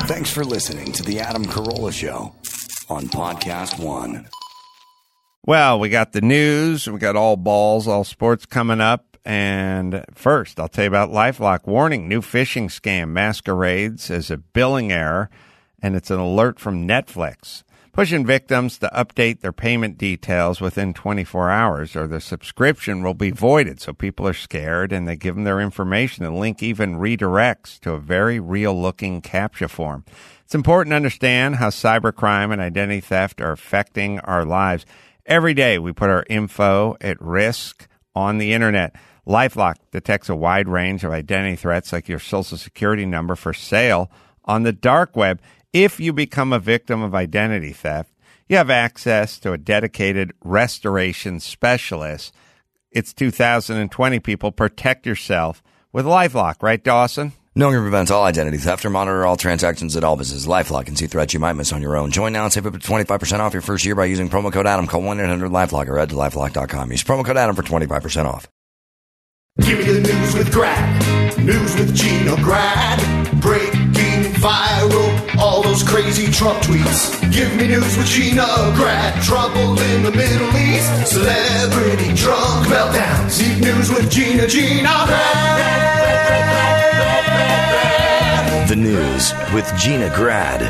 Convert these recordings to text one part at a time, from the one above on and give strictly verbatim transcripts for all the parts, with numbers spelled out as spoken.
Thanks for listening to the Adam Carolla Show on Podcast One. Well, we got the news. We got all balls, all sports coming up. And first, I'll tell you about LifeLock. Warning, new phishing scam masquerades as a billing error, and it's an alert from Netflix, pushing victims to update their payment details within twenty-four hours or their subscription will be voided. So people are scared, and they give them their information. The link even redirects to a very real-looking CAPTCHA form. It's important to understand how cybercrime and identity theft are affecting our lives. Every day, we put our info at risk on the internet. LifeLock detects a wide range of identity threats like your social security number for sale on the dark web. If you become a victim of identity theft, you have access to a dedicated restoration specialist. It's two thousand twenty, people. Protect yourself with LifeLock. Right, Dawson? Knowing and prevents all identity theft or monitor all transactions at all businesses. LifeLock can see threats you might miss on your own. Join now and save up to twenty-five percent off your first year by using promo code Adam. Call one eight hundred LifeLock or head to lifelock dot com. Use promo code Adam for twenty-five percent off. Give me the news with Grad. News with Gina Grad. Breaking viral. All those crazy Trump tweets. Give me news with Gina Grad. Trouble in the Middle East. Celebrity drunk meltdowns. Need news with Gina, Gina Grad. The news with Gina Grad.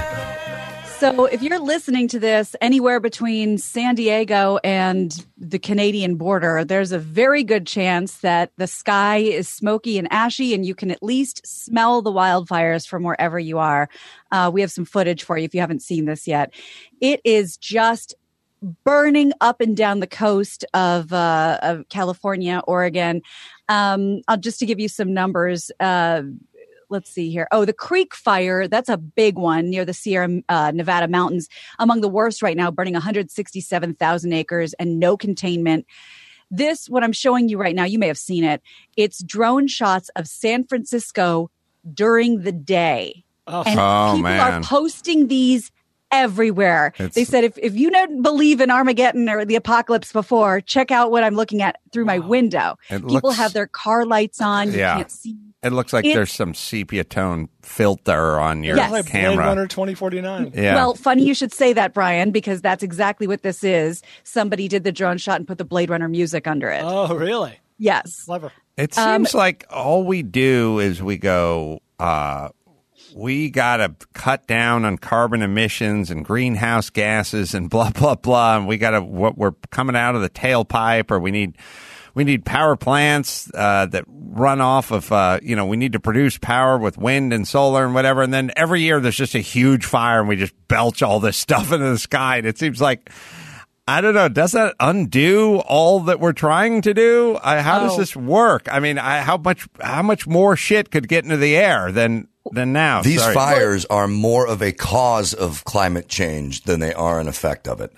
So if you're listening to this anywhere between San Diego and the Canadian border, there's a very good chance that the sky is smoky and ashy and you can at least smell the wildfires from wherever you are. Uh, we have some footage for you if you haven't seen this yet. It is just burning up and down the coast of, uh, of California, Oregon. Um, I'll just to give you some numbers. Uh, Let's see here. Oh, the Creek Fire, that's a big one near the Sierra uh, Nevada mountains. Among the worst right now, burning one hundred sixty-seven thousand acres and no containment. This, what I'm showing you right now, you may have seen it. It's drone shots of San Francisco during the day. Oh, and oh people man. are posting these everywhere. It's, they said, if, if you don't believe in Armageddon or the apocalypse before, check out what I'm looking at through my window. It People looks, have their car lights on. You yeah. can't see. It looks like It, there's some sepia tone filter on your Yes. Like camera. Blade Runner twenty forty-nine. Yeah. Well, funny you should say that, Brian, because that's exactly what this is. Somebody did the drone shot and put the Blade Runner music under it. Oh, really? Yes. Clever. It Um, seems like all we do is we go, uh, we got to cut down on carbon emissions and greenhouse gases and blah, blah, blah. And we got to, what we're coming out of the tailpipe, or we need, we need power plants uh, that run off of, uh, you know, we need to produce power with wind and solar and whatever. And then every year there's just a huge fire and we just belch all this stuff into the sky. And it seems like, I don't know, does that undo all that we're trying to do? I, how Oh. does this work? I mean, I, how much how much more shit could get into the air than than now? These Sorry. fires are more of a cause of climate change than they are an effect of it.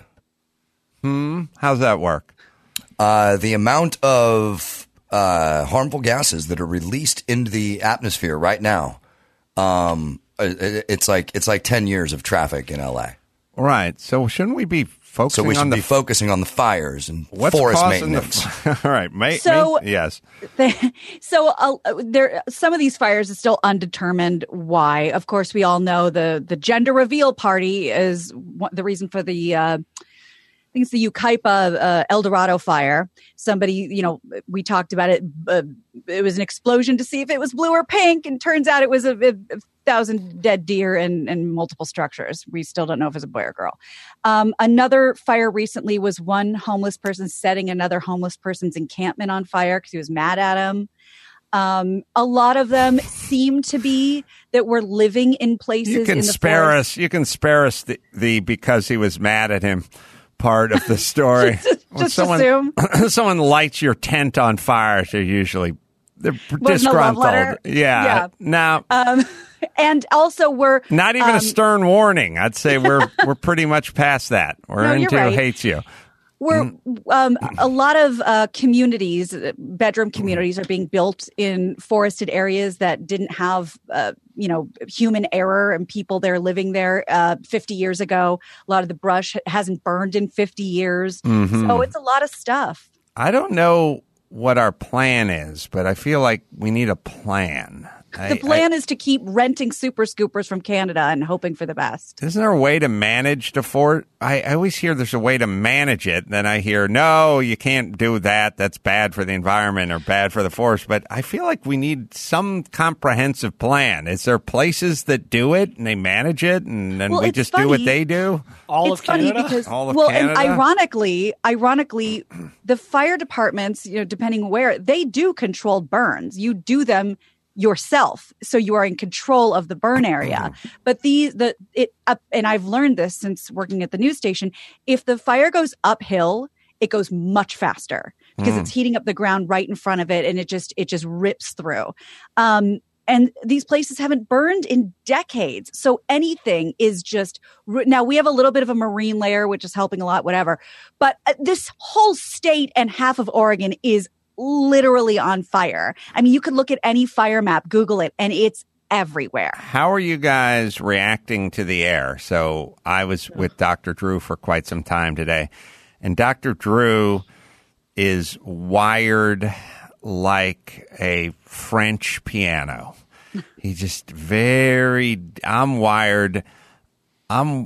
Hmm? How's that work? Uh, the amount of uh, harmful gases that are released into the atmosphere right now, um, it, it's like it's like ten years of traffic in L A. Right. So shouldn't we be focusing So we should on the be focusing on the fires and what's forest causing maintenance. The, all right. Ma- So- ma- yes. so uh, there, some of these fires are still undetermined why. Of course, we all know the the gender reveal party is one, the reason for the. Uh, I think it's the Yucaipa uh, El Dorado fire. Somebody, you know, we talked about it. Uh, it was an explosion to see if it was blue or pink, and turns out it was a, a, a thousand dead deer and, and multiple structures. We still don't know if it's a boy or girl. Um, another fire recently was one homeless person setting another homeless person's encampment on fire because he was mad at him. Um, a lot of them seem to be that we're living in places. You can in the spare forest. us. You can spare us the, the because he was mad at him part of the story. just When just someone, assume. someone lights your tent on fire, they're usually they're Wasn't a love disgruntled. letter? Yeah. Yeah. No. Um, and also we're Not even um, a stern warning. I'd say we're we're pretty much past that. We're No, you're into right. hates you. We're um, a lot of uh, communities, uh, bedroom communities, are being built in forested areas that didn't have, uh, you know, human error and people there living there uh, fifty years ago. A lot of the brush hasn't burned in fifty years, Mhm. so it's a lot of stuff. I don't know what our plan is, but I feel like we need a plan. I, the plan I, is to keep renting super scoopers from Canada and hoping for the best. Isn't there a way to manage the fort? I, I always hear there's a way to manage it. Then I hear, no, you can't do that. That's bad for the environment or bad for the forest. But I feel like we need some comprehensive plan. Is there places that do it and they manage it and then well, we just funny. do what they do? All it's of Canada? funny because, All of well, Canada? and ironically, ironically, the fire departments, you know, depending where, they do controlled burns. You do them yourself, so you are in control of the burn area. But these, the it, uh, and I've learned this since working at the news station. If the fire goes uphill, it goes much faster because Mm. it's heating up the ground right in front of it, and it just it just rips through. Um, And these places haven't burned in decades. So anything is just, now we have a little bit of a marine layer, which is helping a lot, whatever. But this whole state and half of Oregon is literally on fire. I mean, you could look at any fire map, Google it, and it's everywhere. How are you guys reacting to the air? So I was with Doctor Drew for quite some time today, and Doctor Drew is wired like a French piano. He just very, I'm wired, I'm,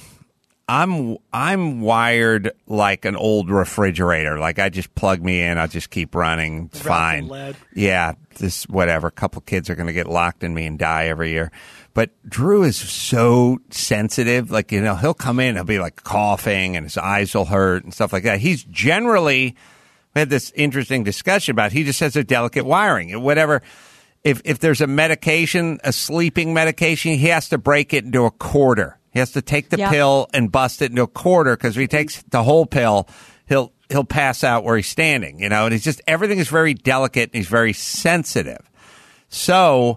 I'm, I'm wired like an old refrigerator. Like I just plug me in, I'll just keep running. It's Wrapped in fine. lead. Yeah, this, whatever. A couple kids are going to get locked in me and die every year. But Drew is so sensitive. Like, you know, he'll come in, he'll be like coughing and his eyes will hurt and stuff like that. He's generally, we had this interesting discussion about, he just has a delicate wiring. Whatever, if if there's a medication, a sleeping medication, he has to break it into a quarter. He has to take the Yep. pill and bust it into a quarter, because if he takes the whole pill, he'll he'll pass out where he's standing, you know. And he's just, everything is very delicate and he's very sensitive. So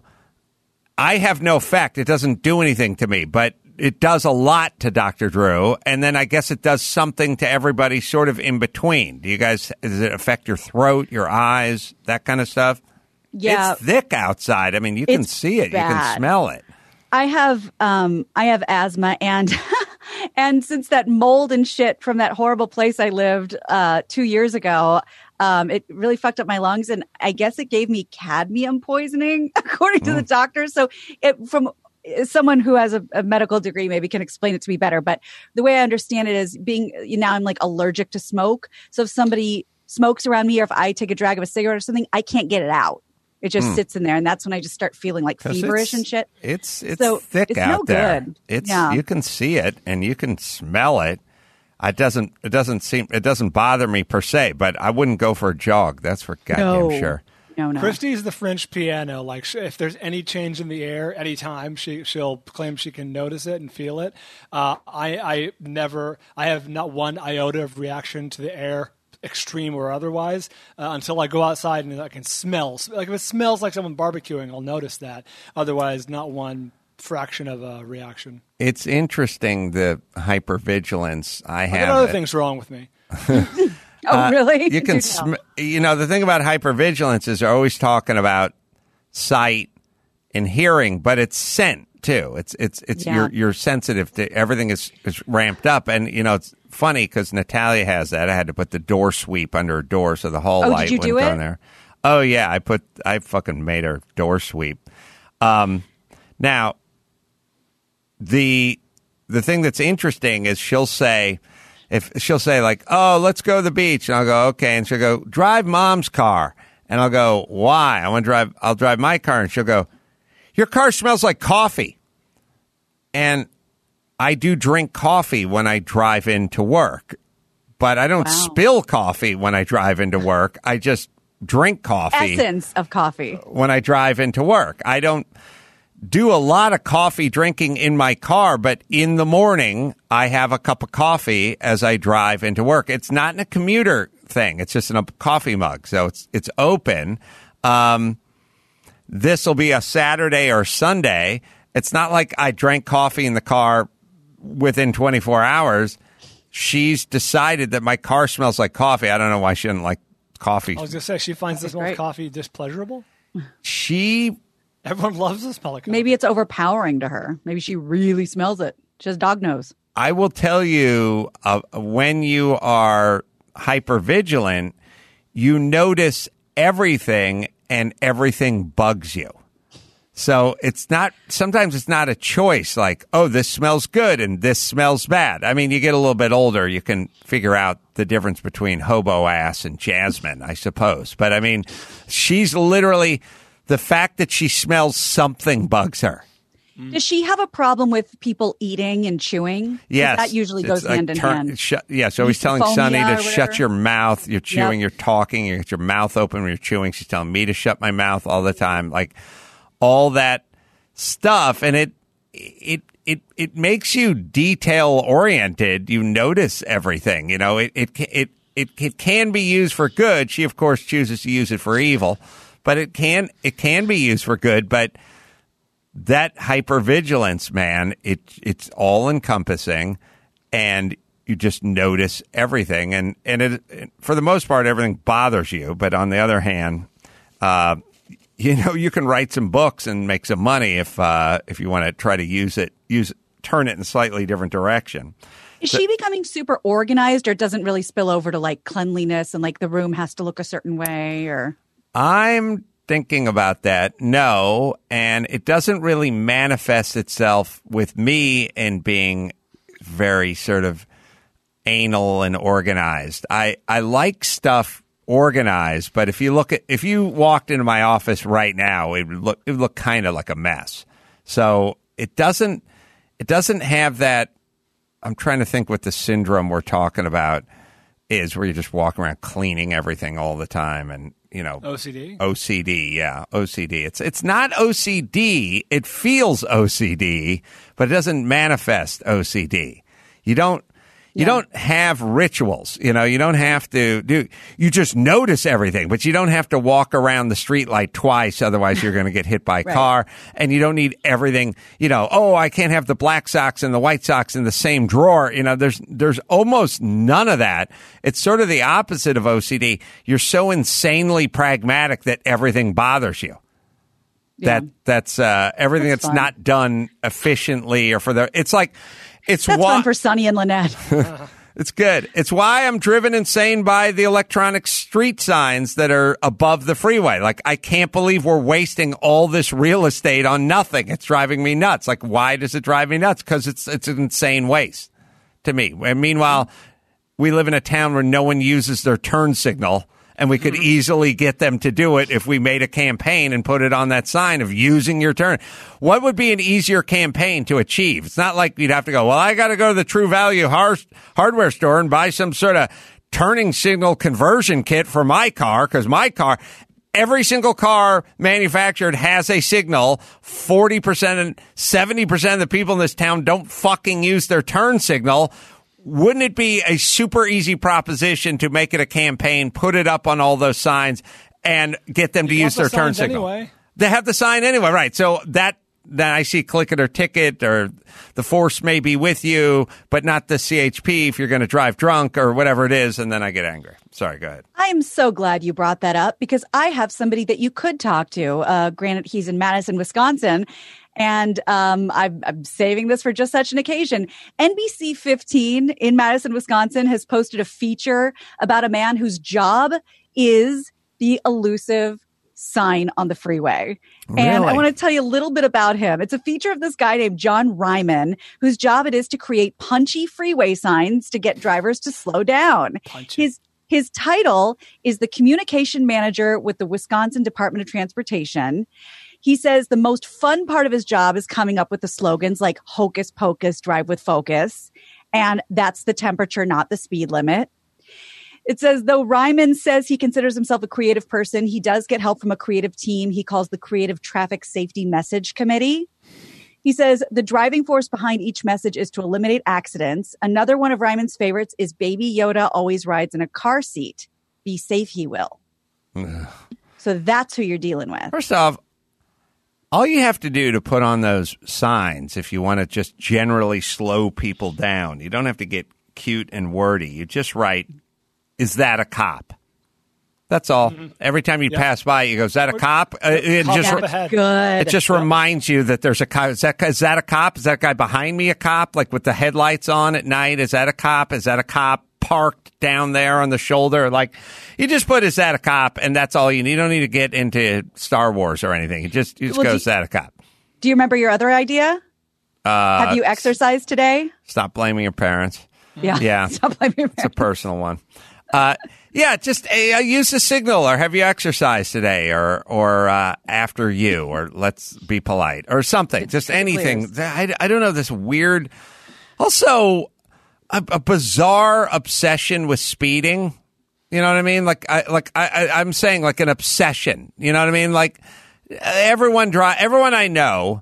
I have no effect. It doesn't do anything to me, but it does a lot to Doctor Drew, and then I guess it does something to everybody sort of in between. Do you guys, does it affect your throat, your eyes, that kind of stuff? Yeah. It's thick outside. I mean, you can It's see it. You can bad. smell it. I have um I have asthma, and and since that mold and shit from that horrible place I lived uh two years ago, um it really fucked up my lungs, and I guess it gave me cadmium poisoning according to the doctor. So it from someone who has a, a medical degree maybe can explain it to me better, but the way I understand it is being, you know, I'm like allergic to smoke. So if somebody smokes around me, or if I take a drag of a cigarette or something, I can't get it out. It just sits in there, and that's when I just start feeling like 'Cause feverish it's- and shit. It's it's So thick it's out no there. good. It's Yeah. you can see it and you can smell it. It doesn't it doesn't seem it doesn't bother me per se, but I wouldn't go for a jog. That's for goddamn No. sure. No, no. Christy's the French piano. Like, sh- if there's any change in the air, anytime, she she'll claim she can notice it and feel it. Uh, I I never, I have not one iota of reaction to the air, extreme or otherwise, uh, until I go outside and I can smell. Like if it smells like someone barbecuing, I'll notice that. Otherwise, not one fraction of a reaction. It's interesting, the hypervigilance I I have. got other things wrong with me. Oh, really? You can, Do sm- tell. you know, the thing about hypervigilance is they're always talking about sight and hearing, but it's scent too. It's it's it's Yeah. you're you're sensitive to everything is is ramped up, and you know it's funny because Natalia has that. I had to put the door sweep under her door so the hall Oh, did light you wouldn't do go it? in there. Oh yeah, I put I fucking made her door sweep. Um, now the the thing that's interesting is she'll say. If she'll say like, "Oh, let's go to the beach," and I'll go, "Okay," and she'll go, "Drive Mom's car," and I'll go, "Why?" I want to drive. I'll drive my car, and she'll go, "Your car smells like coffee," and I do drink coffee when I drive into work, but I don't Wow. spill coffee when I drive into work. I just drink coffee Essence of coffee. when I drive into work. I don't do a lot of coffee drinking in my car, but in the morning, I have a cup of coffee as I drive into work. It's not in a commuter thing. It's just in a coffee mug. So it's, it's open. Um, this will be a Saturday or Sunday. It's not like I drank coffee in the car within twenty-four hours. She's decided that my car smells like coffee. I don't know why she didn't like coffee. I was going to say, she finds the smell of great. coffee displeasurable. She Everyone loves the smell of coffee. Maybe it's overpowering to her. Maybe she really smells it. She has dog nose. I will tell you, uh, when you are hypervigilant, you notice everything and everything bugs you. So it's not, sometimes it's not a choice like, oh, this smells good and this smells bad. I mean, you get a little bit older, you can figure out the difference between hobo ass and jasmine, I suppose. But I mean, she's literally, the fact that she smells something bugs her. Does she have a problem with people eating and chewing? Yes. That usually goes like hand in turn, hand. Sh- yeah, so he's telling Sonny to shut your mouth. You're chewing, Yep. you're talking, you get your mouth open when you're chewing. She's telling me to shut my mouth all the time. Like, all that stuff, and it it it it makes you detail oriented. You notice everything. You know, it it it it it can be used for good. She, of course, chooses to use it for evil, but it can it can be used for good. But that hypervigilance, man, it it's all encompassing, and you just notice everything, and and it for the most part everything bothers you. But on the other hand, uh, you know, you can write some books and make some money if uh, if you want to try to use it, use turn it in a slightly different direction. Is So- she becoming super organized, or it doesn't really spill over to like cleanliness and like the room has to look a certain way? Or I'm thinking about that. No, and it doesn't really manifest itself with me in being very sort of anal and organized. I, I like stuff organized, but if you look at if you walked into my office right now, it would look it would look kind of like a mess. So it doesn't it doesn't have that. I'm trying to think what the syndrome we're talking about is, where you just walk around cleaning everything all the time, and you know, O C D. O C D, yeah, O C D. It's it's not O C D. It feels O C D, but it doesn't manifest O C D. You don't. You Yeah. don't have rituals, you know, you don't have to do, you just notice everything, but you don't have to walk around the street light twice. Otherwise you're going to get hit by a Right. car, and you don't need everything, you know, oh, I can't have the black socks and the white socks in the same drawer. You know, there's, there's almost none of that. It's sort of the opposite of O C D. You're so insanely pragmatic that everything bothers you. Yeah. That, that's, uh, everything That's that's, fun. not done efficiently or for the, it's like, it's that's why. fun for Sonny and Lynette. It's good. It's why I'm driven insane by the electronic street signs that are above the freeway. Like, I can't believe we're wasting all this real estate on nothing. It's driving me nuts. Like, why does it drive me nuts? Because it's it's an insane waste to me. And meanwhile, we live in a town where no one uses their turn signal, and we could easily get them to do it if we made a campaign and put it on that sign of using your turn. What would be an easier campaign to achieve? It's not like you'd have to go, well, I got to go to the True Value har- hardware store and buy some sort of turning signal conversion kit for my car, because my car, every single car manufactured has a signal. forty percent and seventy percent of the people in this town don't fucking use their turn signal. Wouldn't it be a super easy proposition to make it a campaign, put it up on all those signs, and get them to You use their want the turn signs signal? anyway. They have the sign anyway, right? So that then I see click it or ticket, or the force may be with you, but not the C H P if you're going to drive drunk or whatever it is, and then I get angry. Sorry, go ahead. I am so glad you brought that up, because I have somebody that you could talk to. Uh, granted, he's in Madison, Wisconsin. And um, I'm, I'm saving this for just such an occasion. N B C fifteen in Madison, Wisconsin has posted a feature about a man whose job is the elusive sign on the freeway. And I Really? want to tell you a little bit about him. It's a feature of this guy named John Ryman, whose job it is to create punchy freeway signs to get drivers to slow down. Punchy. His His title is the communication manager with the Wisconsin Department of Transportation. He says the most fun part of his job is coming up with the slogans like hocus pocus, drive with focus. And that's the temperature, not the speed limit. It says, though Ryman says he considers himself a creative person, he does get help from a creative team he calls the Creative Traffic Safety Message Committee. He says the driving force behind each message is to eliminate accidents. Another one of Ryman's favorites is Baby Yoda always rides in a car seat. Be safe, he will. So that's who you're dealing with. First off, all you have to do to put on those signs, if you want to just generally slow people down, you don't have to get cute and wordy. You just write, is that a cop? That's all. Mm-hmm. Every time you Yep. pass by, you go, is that a cop? Uh, it Cop just up re- ahead. Good. it just reminds you that there's a cop. Is that, is that a cop? Is that guy behind me a cop? Like with the headlights on at night? Is that a cop? Is that a cop parked down there on the shoulder. Like, you just put, is that a cop? And that's all you need. You don't need to get into Star Wars or anything. You just, you just Well, go, do- is that a cop? Do you remember your other idea? Uh, Have you exercised today? Stop blaming your parents. Yeah. Yeah. Stop blaming your It's a parents. personal one. Uh, yeah, just uh, use the signal, or have you exercised today, or or uh, after you, or let's be polite, or something. Just anything. I, I don't know, this weird, also a, a bizarre obsession with speeding. You know what I mean? Like I like I, I I'm saying like an obsession. You know what I mean? Like everyone drive. Everyone I know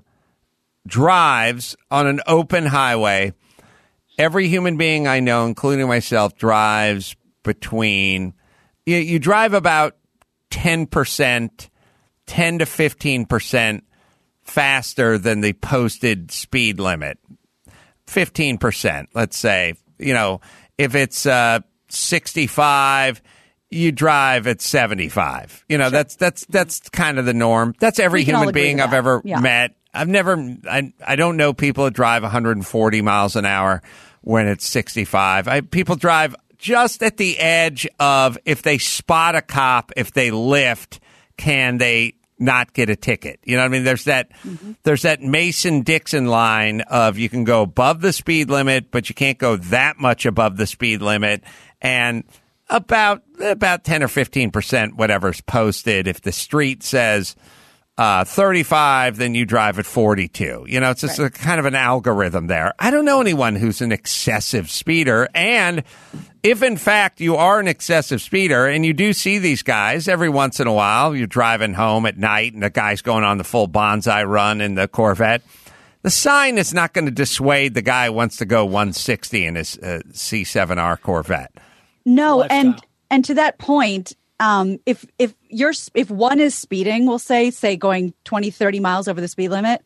drives on an open highway. Every human being I know, including myself, drives between, you, you drive about ten percent, ten to fifteen percent faster than the posted speed limit. fifteen percent, let's say. You know, if it's uh, sixty-five, you drive at seventy-five. You know, sure. that's that's that's kind of the norm. That's every human being I've ever yeah. met. I've never, I, I don't know people that drive one hundred forty miles an hour when it's sixty-five. I, people drive just at the edge of, if they spot a cop, if they lift, can they not get a ticket? You know what I mean? There's that, mm-hmm. there's that Mason-Dixon line of, you can go above the speed limit, but you can't go that much above the speed limit. And about, about ten or fifteen percent, whatever's posted. If the street says, Uh, thirty-five, then you drive at forty-two. You know, it's just right. a kind of an algorithm there. I don't know anyone who's an excessive speeder. And if, in fact, you are an excessive speeder, and you do see these guys every once in a while, you're driving home at night and the guy's going on the full bonsai run in the Corvette, the sign is not going to dissuade the guy who wants to go one sixty in his uh, C seven R Corvette. No, and and to that point, Um, if if you're if one is speeding, we'll say say going twenty, thirty miles over the speed limit,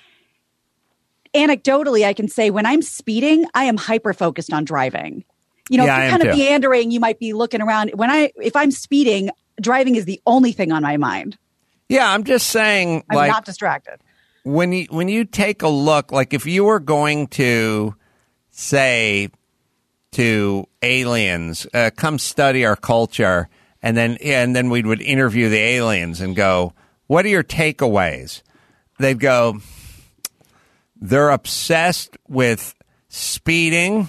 anecdotally, I can say when I'm speeding, I am hyper focused on driving. You know, yeah, if you're kind of too. meandering, you might be looking around. When I if I'm speeding, driving is the only thing on my mind. Yeah, I'm just saying, I'm like, not distracted. When you when you take a look, like if you were going to say to aliens, uh, come study our culture. And then, and then we would interview the aliens and go, what are your takeaways? They'd go, they're obsessed with speeding,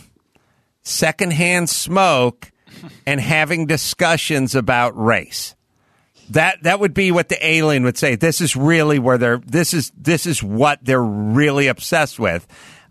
secondhand smoke, and having discussions about race. That that would be what the alien would say. This is really where they're, this is, this is what they're really obsessed with.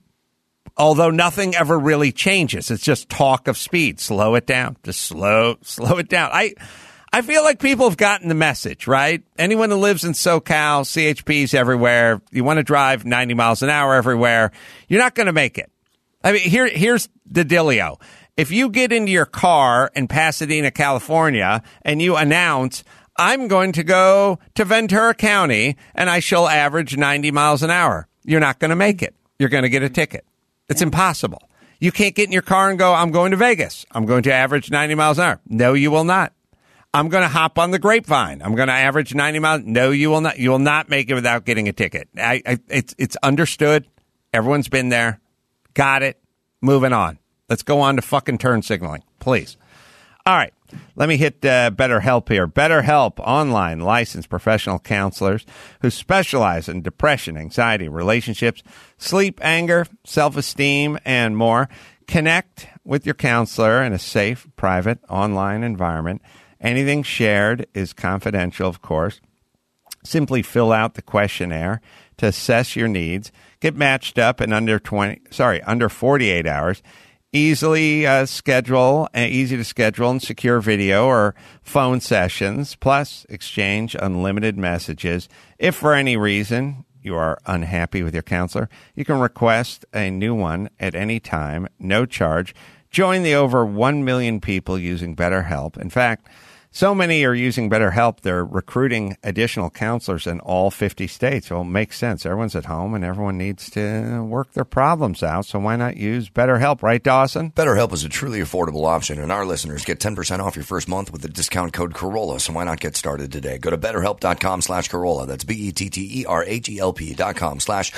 Although nothing ever really changes. It's just talk of speed. Slow it down. Just slow, slow it down. I, I feel like people have gotten the message, right? Anyone who lives in SoCal, C H Ps everywhere, you want to drive ninety miles an hour everywhere, you're not going to make it. I mean, here, here's the dealio. If you get into your car in Pasadena, California, and you announce, I'm going to go to Ventura County and I shall average ninety miles an hour, you're not going to make it. You're going to get a ticket. It's impossible. You can't get in your car and go, I'm going to Vegas. I'm going to average ninety miles an hour. No, you will not. I'm going to hop on the Grapevine. I'm going to average ninety miles. No, you will not. You will not make it without getting a ticket. I, I, it's, it's understood. Everyone's been there. Got it. Moving on. Let's go on to fucking turn signaling, please. All right. Let me hit uh, BetterHelp here. BetterHelp, online licensed professional counselors who specialize in depression, anxiety, relationships, sleep, anger, self-esteem, and more. Connect with your counselor in a safe, private, online environment. Anything shared is confidential, of course. Simply fill out the questionnaire to assess your needs. Get matched up in under twenty, sorry, under forty-eight hours. Easily uh, schedule, uh, easy to schedule and secure video or phone sessions, plus exchange unlimited messages. If for any reason you are unhappy with your counselor, you can request a new one at any time, no charge. Join the over one million people using BetterHelp. In fact, so many are using BetterHelp, they're recruiting additional counselors in all fifty states. Well, it makes sense. Everyone's at home and everyone needs to work their problems out. So why not use BetterHelp, right, Dawson? BetterHelp is a truly affordable option, and our listeners get ten percent off your first month with the discount code Corolla. So why not get started today? Go to betterhelp.com slash Corolla. That's B-E-T-T-E-R-H-E-L-P dot com slash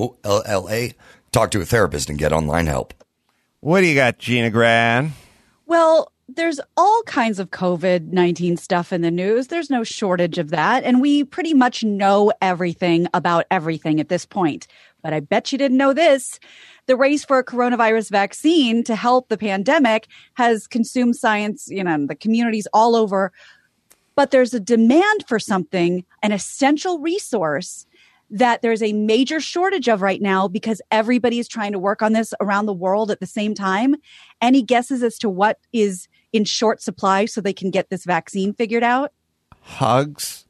C-A-R-O-L-L-A. Talk to a therapist and get online help. What do you got, Gina Grad? Well, there's all kinds of COVID nineteen stuff in the news. There's no shortage of that. And we pretty much know everything about everything at this point. But I bet you didn't know this. The race for a coronavirus vaccine to help the pandemic has consumed science, you know, the communities all over. But there's a demand for something, an essential resource that there's a major shortage of right now because everybody is trying to work on this around the world at the same time. Any guesses as to what is in short supply so they can get this vaccine figured out? Hugs.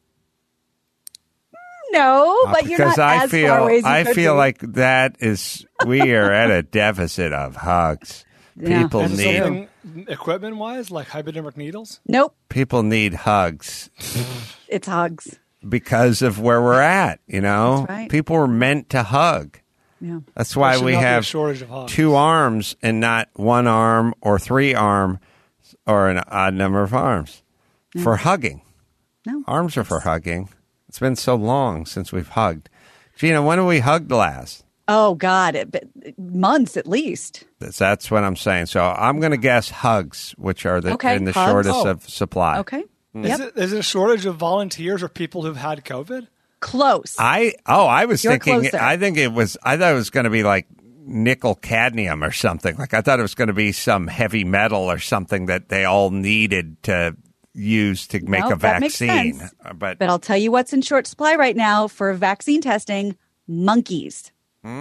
No, but Uh, you're not because I as feel far away as you I could feel be. like that is we are at a deficit of hugs. Yeah. People Is it need something equipment-wise, like hypodermic needles? Nope, people need hugs it's hugs. because of where we're at. You know, That's right. people were meant to hug. Yeah. That's why There should we not be a have shortage of hugs. two arms and not one arm or three arm or an odd number of arms for hugging. No. Arms are for hugging. It's been so long since we've hugged. Gina, when have we hugged last? Oh, God, it, it- months at least. That's, that's what I'm saying. So I'm going to guess hugs, which are the, Okay, in the hugs. shortest Oh. of supply. Okay. Is, Yep. it, is it a shortage of volunteers or people who've had COVID? Close. I oh, I was You're thinking. closer. I think it was. I thought it was going to be like nickel cadmium or something. Like I thought it was going to be some heavy metal or something that they all needed to use to make Nope, a that makes vaccine. sense. Uh, But, But I'll tell you what's in short supply right now for vaccine testing, monkeys.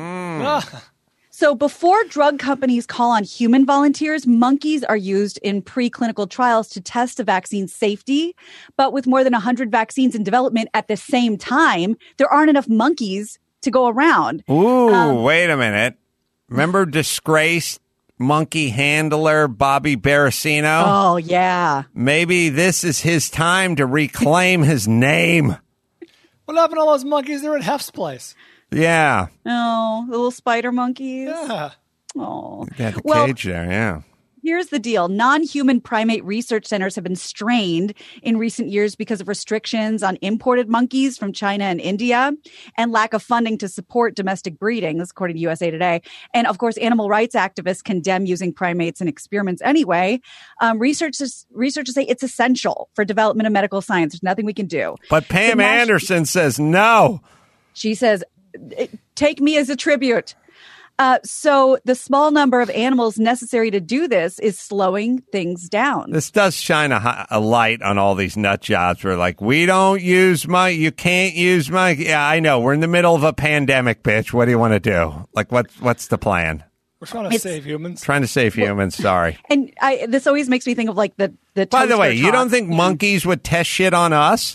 Ah, So before drug companies call on human volunteers, monkeys are used in preclinical trials to test a vaccine's safety. But with more than one hundred vaccines in development at the same time, there aren't enough monkeys to go around. ooh, Um, wait a minute. Remember disgraced monkey handler Bobby Baracino? Oh, yeah. Maybe this is his time to reclaim his name. what happened to all those monkeys? They're at Hef's place. Yeah. Oh, the little spider monkeys. Yeah. Oh. They had the Well, cage there, yeah. here's the deal. Non-human primate research centers have been strained in recent years because of restrictions on imported monkeys from China and India and lack of funding to support domestic breeding, this is according to U S A Today. And of course, animal rights activists condemn using primates in experiments anyway. Um, researchers, researchers say it's essential for development of medical science. There's nothing we can do. But Pam The nas- Anderson says no. She says, take me as a tribute. Uh, so the small number of animals necessary to do this is slowing things down. This does shine a, hi- a light on all these nut jobs. We're like, we don't use money. You can't use money. Yeah, I know. We're in the middle of a pandemic, bitch. What do you want to do? Like, what? What's the plan? We're trying to It's- save humans. Trying to save humans. Sorry. And I, this always makes me think of like the the. By the toaster way, you talk. don't think monkeys would test shit on us?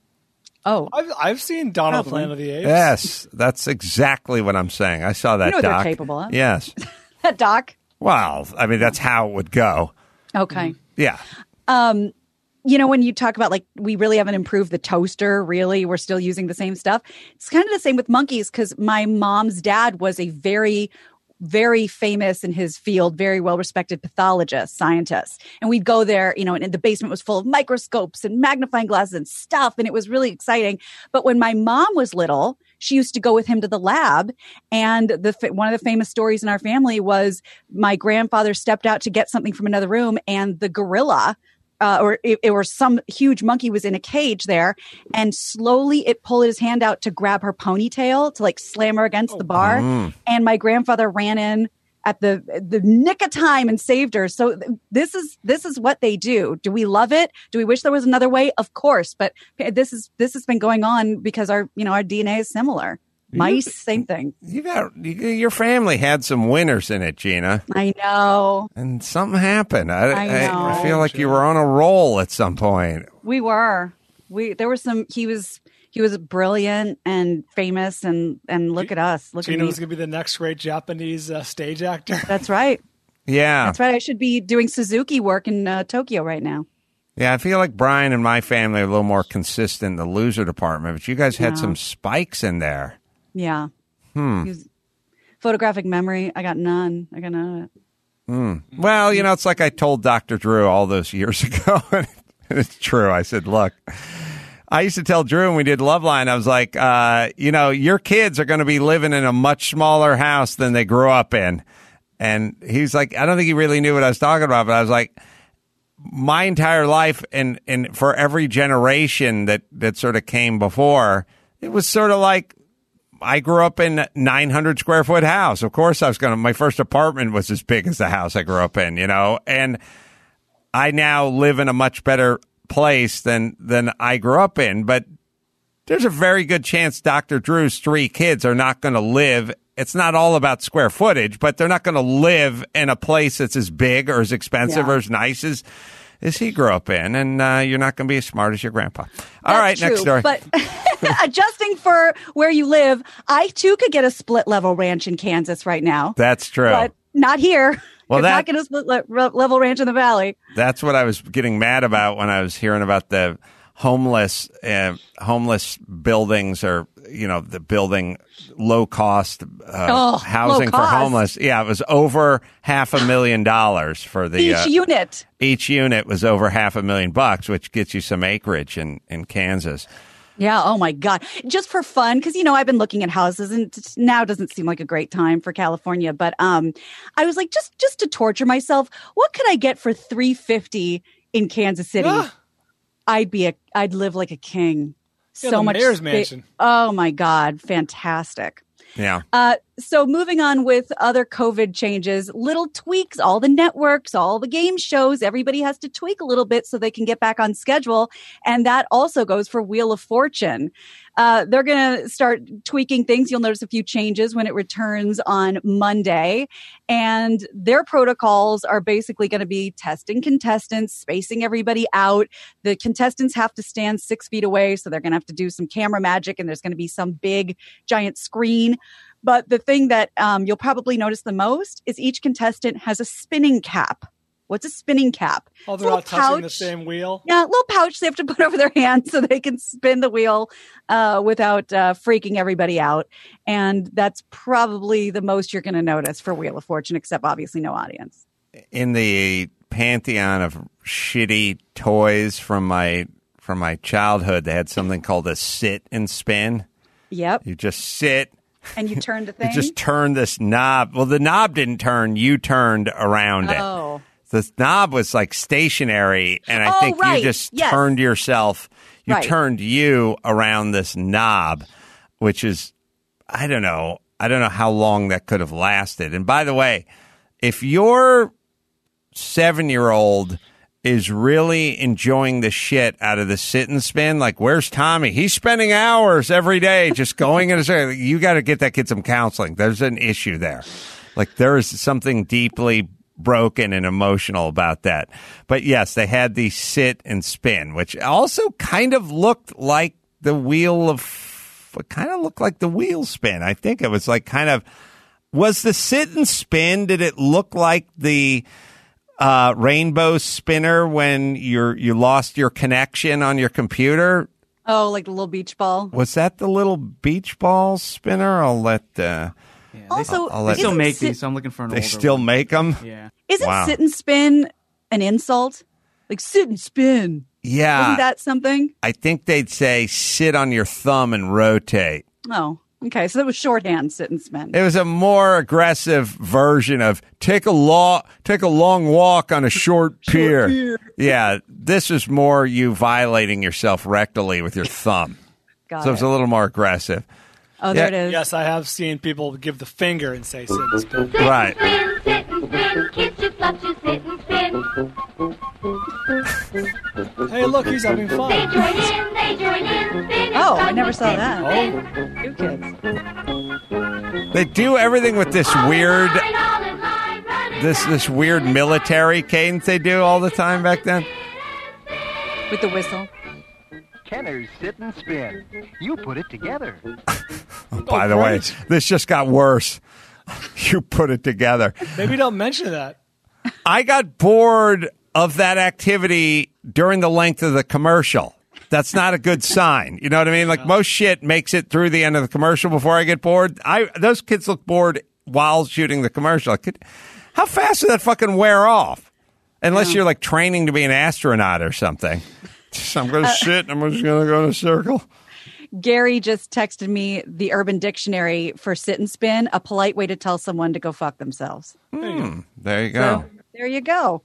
Oh, I've, I've seen Donald Probably. Planet of the Apes. Yes, that's exactly what I'm saying. I saw that know what they're doc. capable of. Yes. that doc. Well, I mean, that's how it would go. Okay. Yeah. You know, when you talk about like we really haven't improved the toaster, really, we're still using the same stuff. It's kind of the same with monkeys because my mom's dad was a very, very famous in his field, very well respected pathologist, scientist. And we'd go there, you know, and the basement was full of microscopes and magnifying glasses and stuff. And it was really exciting. But when my mom was little, she used to go with him to the lab. And the one of the famous stories in our family was my grandfather stepped out to get something from another room and the gorilla Uh, or it, it or some huge monkey was in a cage there, and slowly it pulled his hand out to grab her ponytail to like slam her against the bar. And my grandfather ran in at the the nick of time and saved her. So th- this is this is what they do. Do we love it? Do we wish there was another way? Of course, but this is this has been going on because our you know our D N A is similar. Mice, same thing. You got you, your family had some winners in it, Gina, I know. and something happened. I, I I, know. I feel like you were on a roll at some point. We were. We there were some. He was he was brilliant and famous, and and look at us. Look Gina at was me. going to be the next great Japanese uh, stage actor. That's right. Yeah, That's right. I should be doing Suzuki work in uh, Tokyo right now. yeah. I feel like Brian and my family are a little more consistent in the loser department, but you guys had Yeah. some spikes in there. Yeah. Hmm. He was- photographic memory. I got none. I got none of it. Well, you know, it's like I told Doctor Drew all those years ago. And it's true. I said, look, I used to tell Drew when we did Loveline, I was like, uh, you know, your kids are going to be living in a much smaller house than they grew up in. And he's like, I don't think he really knew what I was talking about, but I was like, my entire life and, and for every generation that, that sort of came before, it was sort of like I grew up in a nine hundred square foot house. Of course I was going to, my first apartment was as big as the house I grew up in, you know, and I now live in a much better place than, than I grew up in. But there's a very good chance Doctor Drew's three kids are not going to live. It's not all about square footage, but they're not going to live in a place that's as big or as expensive Yeah. or as nice as, as he grew up in. And uh, you're not going to be as smart as your grandpa. All That's right, true, next story. But adjusting for where you live, I too could get a split level ranch in Kansas right now. That's true. But not here. Well, Could that- not get a split le- re- level ranch in the valley. That's what I was getting mad about when I was hearing about the homeless uh, homeless buildings, or you know, the building low cost uh, Oh, housing low for cost. homeless. Yeah, it was over half a million dollars for the Each uh, unit. each unit was over half a million bucks, which gets you some acreage in in Kansas. Yeah. Oh my God. Just for fun. Cause you know, I've been looking at houses and t- now doesn't seem like a great time for California, but, um, I was like, just, just to torture myself, what could I get for three fifty in Kansas City? Ah. I'd be a, I'd live like a king. Yeah, so the much mayor's spa- mansion. Oh my God. Fantastic. Yeah. Uh, so moving on with other COVID changes, little tweaks, all the networks, all the game shows, everybody has to tweak a little bit so they can get back on schedule. And that also goes for Wheel of Fortune. Uh, they're going to start tweaking things. You'll notice a few changes when it returns on Monday. And their protocols are basically going to be testing contestants, spacing everybody out. The contestants have to stand six feet away. So they're going to have to do some camera magic, and there's going to be some big giant screen. But the thing that um, you'll probably notice the most is each contestant has a spinning cap. What's a spinning cap? Oh, It's a they're all little touching the pouch. same wheel. Yeah, a little pouch they have to put over their hand so they can spin the wheel uh, without uh, freaking everybody out. And that's probably the most you're going to notice for Wheel of Fortune, except obviously no audience. In the pantheon of shitty toys from my from my childhood, they had something called a sit and spin. Yep. You just sit. And you turn the You thing. just turn this knob. Well, the knob didn't turn. You turned around it. Oh. The knob was like stationary, and I Oh, think right. you just Yes. turned yourself. You Right. turned you around this knob, which is, I don't know. I don't know how long that could have lasted. And by the way, if your seven-year-old is really enjoying the shit out of the sit and spin, like, where's Tommy? He's spending hours every day just going in his, you got to get that kid some counseling. There's an issue there. Like, there is something deeply broken and emotional about that. But yes, they had the sit and spin, which also kind of looked like the wheel of, it kind of looked like the wheel spin. I think it was like kind of, was the sit and spin, did it look like the uh, rainbow spinner when you're, you lost your connection on your computer? Oh, like the little beach ball. Was that the little beach ball spinner? I'll let, uh, Yeah, they, Also, I'll they let- still isn't make sit- these, so I'm looking for an they older still one. make them? Yeah. Isn't Wow. sit and spin an insult? Like sit and spin. Yeah. Isn't that something? I think they'd say sit on your thumb and rotate. Oh, okay. So that was shorthand, sit and spin. It was a more aggressive version of take a law, take a long walk on a short pier. Yeah, this is more you violating yourself rectally with your thumb. Got So it's it. a little more aggressive. Oh, there Yeah. it is. Yes, I have seen people give the finger and say sit and spin. Right. Spin, sit and spin, kids should love to sit and spin. Hey, look, he's having They fun. join in, they join in, spin. Oh, I never saw that. Oh, New kids. They do everything with this weird, Line, all in line, running this this weird military cadence they do all the time back then. With the whistle. Kenner's sit and spin. You put it together. By the way, great. this just got worse. You put it together. maybe don't mention that. I got bored of that activity during the length of the commercial. That's not a good sign. You know what I mean? Like most shit makes it through the end of the commercial before I get bored. I those kids look bored while shooting the commercial. I could, how fast did that fucking wear off? Unless you're like training to be an astronaut or something. Just, I'm going to sit. I'm just going to go in a circle. Gary just texted me the Urban Dictionary for sit and spin, a polite way to tell someone to go fuck themselves. There you go. So there you go.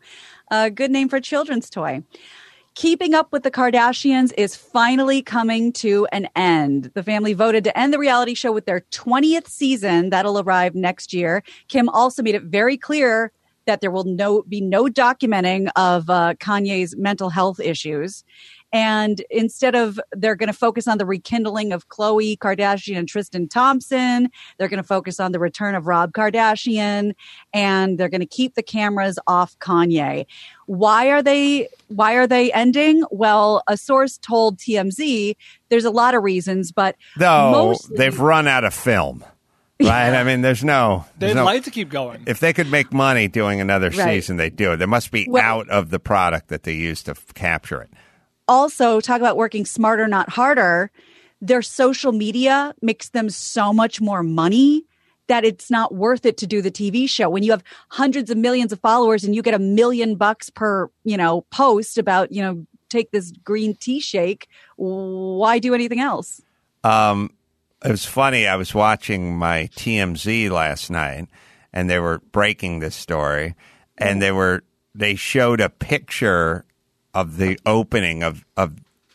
A good name for a children's toy. Keeping Up with the Kardashians is finally coming to an end. The family voted to end the reality show with their twentieth season. That'll arrive next year. Kim also made it very clear that there will no be no documenting of uh, Kanye's mental health issues. And instead of, they're going to focus on the rekindling of Khloe Kardashian and Tristan Thompson. They're going to focus on the return of Rob Kardashian, and they're going to keep the cameras off Kanye. Why are they, why are they ending? Well, a source told T M Z there's a lot of reasons, but no, mostly, they've run out of film. Right? I mean, there's no... They'd there's no, like to keep going. If they could make money doing another Right. season, they'd do it. They must be Well- out of the product that they use to f- capture it. Also, talk about working smarter, not harder. Their social media makes them so much more money that it's not worth it to do the T V show. When you have hundreds of millions of followers and you get a million bucks per, you know, post about, you know, take this green tea shake, why do anything else? Um, it was funny. I was watching my T M Z last night, and they were breaking this story, and they were they showed a picture of the opening of, of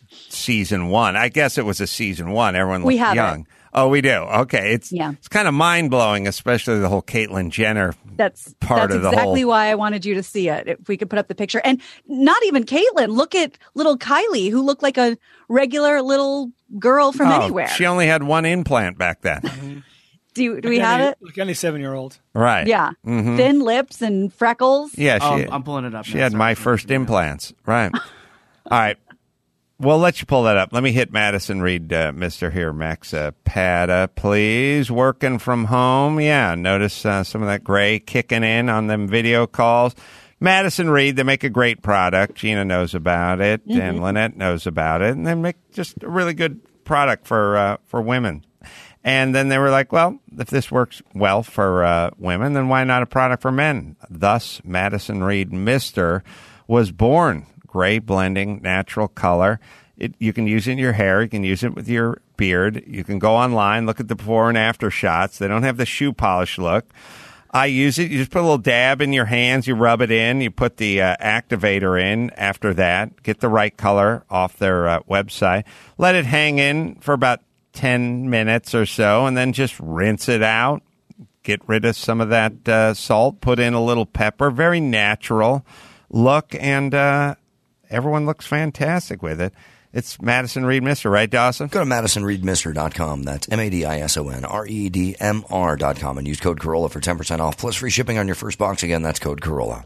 season one. I guess it was a season one. Everyone looked We have young. it. Oh, we do. Okay, it's Yeah. it's kind of mind blowing, especially the whole Caitlyn Jenner That's part that's of the exactly whole. why I wanted you to see it. If we could put up the picture, and not even Caitlyn. Look at little Kylie, who looked like a regular little girl from Oh, anywhere. she only had one implant back then. do you- do we Like have any, it? Like any seven-year-old. Right. Yeah, Mhm. thin lips and freckles. Yeah, she, Um, I'm pulling it up She now. had Sorry. my first implants. Right. All right. We'll let you pull that up. Let me hit Madison Reed, uh, Mister Here, Max uh, Pata, please. Working from home. Yeah, notice uh, some of that gray kicking in on them video calls. Madison Reed, they make a great product. Gina knows about it, Mm-hmm. and Lynette knows about it, and they make just a really good product for uh, for women. And then they were like, well, if this works well for uh, women, then why not a product for men? Thus, Madison Reed Mister was born. Gray blending, natural color. It, you can use it in your hair. You can use it with your beard. You can go online, look at the before and after shots. They don't have the shoe polish look. I use it. You just put a little dab in your hands. You rub it in. You put the uh, activator in after that. Get the right color off their uh, website. Let it hang in for about ten minutes or so, and then just rinse it out. Get rid of some of that uh, salt. Put in a little pepper. Very natural look, and uh, everyone looks fantastic with it. It's Madison Reed Mister, right, Dawson? Go to madison reed mister dot com. That's M A D I S O N R E D M R dot com and use code Corolla for ten percent off plus free shipping on your first box. Again, that's code Corolla.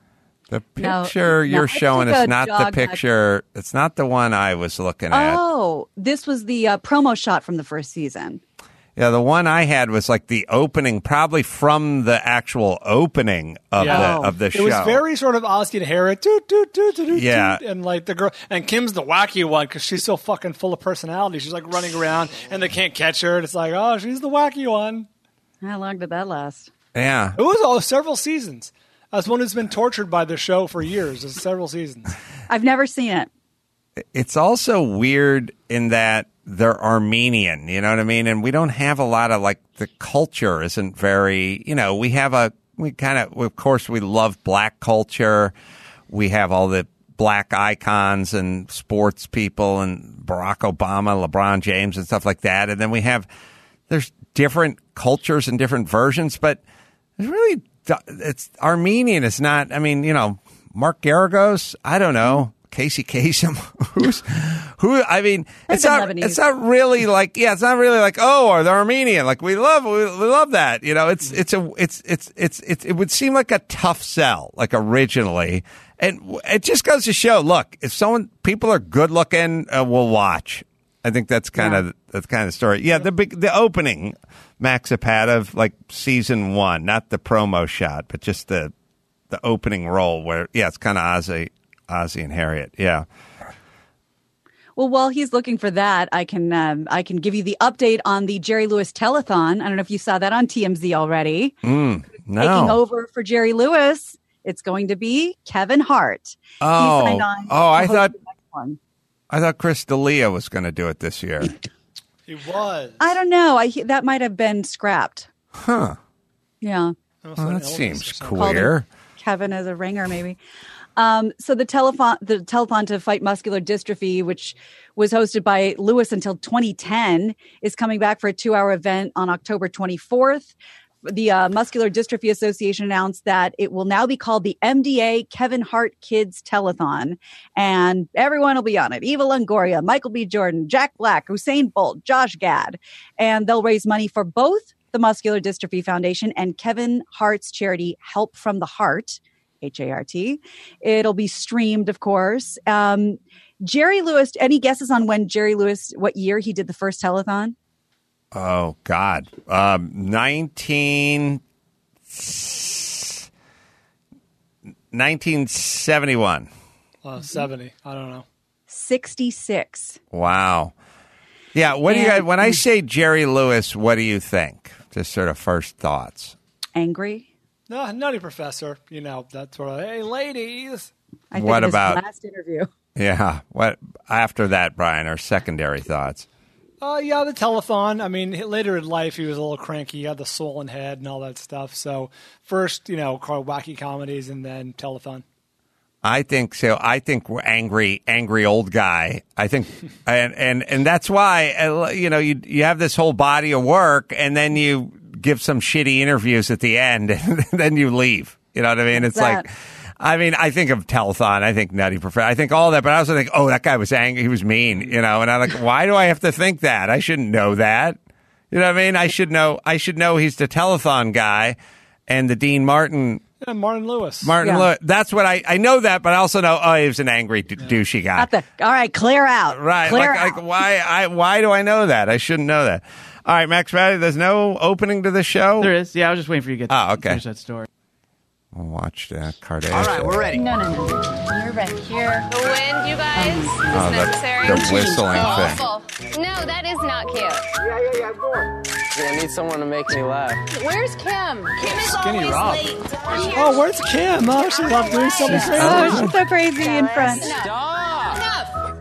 The No, picture no, you're I showing took is a not the jog back. picture. It's not the one I was looking at. Oh, this was the uh, promo shot from the first season. Yeah, the one I had was like the opening, probably from the actual opening of Yeah. the of the It show. was very sort of Ozzy and Harriet, toot, toot, toot, toot, toot, Yeah. toot, and like the girl, and Kim's the wacky one because she's so fucking full of personality. She's like running around and they can't catch her. And it's like, oh, she's the wacky one. How long did that last? yeah. It was all several seasons. As one who's been tortured by the show for years, it's several seasons. I've never seen it. It's also weird in that they're Armenian, you know what I mean? And we don't have a lot of like the culture isn't very, you know, we have a, we kind of, of course, we love black culture. We have all the black icons and sports people and Barack Obama, LeBron James and stuff like that. And then we have, there's different cultures and different versions, but it's really, it's Armenian. It's not, I mean, you know, Mark Garagos, I don't know. Casey Kasem, who's who? I mean, it's been not. Lebanese. It's not really like. Yeah, it's not really like. Oh, or they're Armenian. Like we love. We, we love that. You know, it's it's a it's it's it's it's it would seem like a tough sell, like originally, and it just goes to show. Look, if someone people are good looking, uh, we'll watch. I think that's kind of that's kind of the story. Yeah, the big the opening, Max Zapata of like season one, not the promo shot, but just the the opening role where yeah, it's kind of Ozzy. Ozzy and Harriet, yeah. Well, while he's looking for that, I can um, I can give you the update on the Jerry Lewis telethon. I don't know if you saw that on T M Z already. Mm, no. Taking over for Jerry Lewis, it's going to be Kevin Hart. Oh, He signed on oh, I to host thought the next one. I thought Chris D'Elia was going to do it this year. He was. I don't know. I that might have been scrapped. Huh? Yeah, Well, that seems Called queer. him Kevin as a ringer, maybe. Um, so the telethon, the telethon to fight muscular dystrophy, which was hosted by Lewis until twenty ten, is coming back for a two-hour event on October twenty-fourth. The uh, Muscular Dystrophy Association announced that it will now be called the M D A Kevin Hart Kids Telethon, and everyone will be on it. Eva Longoria, Michael B. Jordan, Jack Black, Usain Bolt, Josh Gad, and they'll raise money for both the Muscular Dystrophy Foundation and Kevin Hart's charity Help from the Heart, H A R T. It'll be streamed, of course. Um, Jerry Lewis, any guesses on when Jerry Lewis, what year he did the first telethon? Oh, God. Um, nineteen, nineteen seventy-one. Uh, seventy. I don't know. sixty-six. Wow. Yeah. What do you guys, when I say Jerry Lewis, what do you think? Just sort of first thoughts. Angry? No, Nutty Professor. You know, that sort of, hey, ladies. I think What of his about- last interview? Yeah. What after that, Brian, our secondary thoughts? Uh, yeah, the telethon. I mean, he- later in life, he was a little cranky. He had the swollen head and all that stuff. So first, you know, wacky comedies and then telethon. I think so. I think we're angry, angry old guy. I think, and and and that's why uh, you know you you have this whole body of work, and then you give some shitty interviews at the end, and then you leave. You know what I mean? It's That- like, I mean, I think of telethon. I think Nutty Professor. I think all that, but I also think, oh, that guy was angry. He was mean. You know, and I'm like, why do I have to think that? I shouldn't know that. You know what I mean? I should know. I should know he's the telethon guy, and the Dean Martin. Yeah, Martin Lewis. Martin Yeah. Lewis. That's what I, I know that, but I also know, oh, he was an angry, d- douchey guy. Not the, all right, clear out. Right. Clear Like, out. like, why, I, why do I know that? I shouldn't know that. All right, Max Valley, there's no opening to the show? There is. Yeah, I was just waiting for you to get Oh, to okay. finish that story. We'll watch the Kardashian. All right, we're ready. No, no, no. You're right here. The wind, you guys, is Oh, the, necessary. the whistling thing. Awful. No, that is not cute. Yeah, yeah, yeah, go on. I need someone to make me laugh. Where's Kim? Kim is Skinny always Rob. late. Oh, where's Kim? Oh, she's off doing something crazy. Oh, she's so crazy in front. Enough.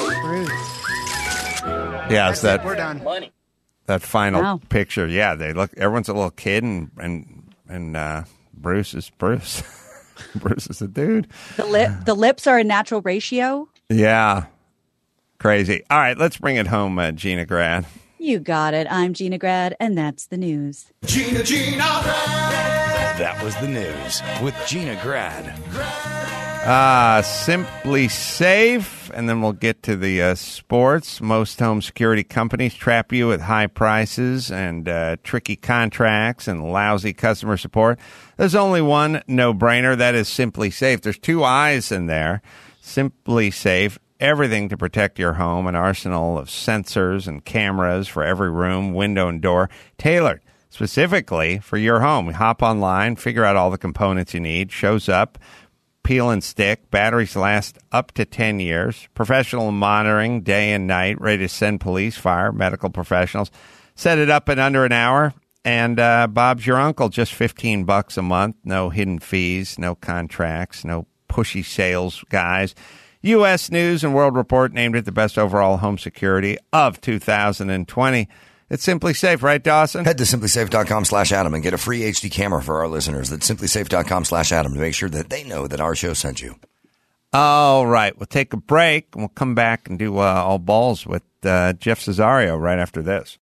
Yeah, it's that, We're done. Money. that final Wow. picture. Yeah, they look, everyone's a little kid, and, and, and uh, Bruce is Bruce. Bruce is a dude. The lip, the lips are a natural ratio. Yeah. Crazy. All right, let's bring it home, uh, Gina Grad. You got it. I'm Gina Grad, and that's the news. Gina, Gina Grad. That was the news with Gina Grad. Uh, Simply Safe, and then we'll get to the uh, sports. Most home security companies trap you with high prices and uh, tricky contracts and lousy customer support. There's only one no-brainer. That is Simply Safe. There's two I's in there. Simply Safe, everything to protect your home, an arsenal of sensors and cameras for every room, window, and door, tailored specifically for your home. Hop online, figure out all the components you need, shows up, peel and stick. Batteries last up to ten years. Professional monitoring day and night, ready to send police, fire, medical professionals. Set it up in under an hour. And uh, Bob's your uncle, just fifteen bucks a month. No hidden fees, no contracts, no pushy sales guys. U S News and World Report named it the best overall home security of two thousand twenty. It's Simply Safe, right, Dawson? Head to simplysafe.com slash Adam and get a free H D camera for our listeners. That's simplysafe.com slash Adam to make sure that they know that our show sent you. All right. We'll take a break, and we'll come back and do uh, all balls with uh, Jeff Cesario right after this.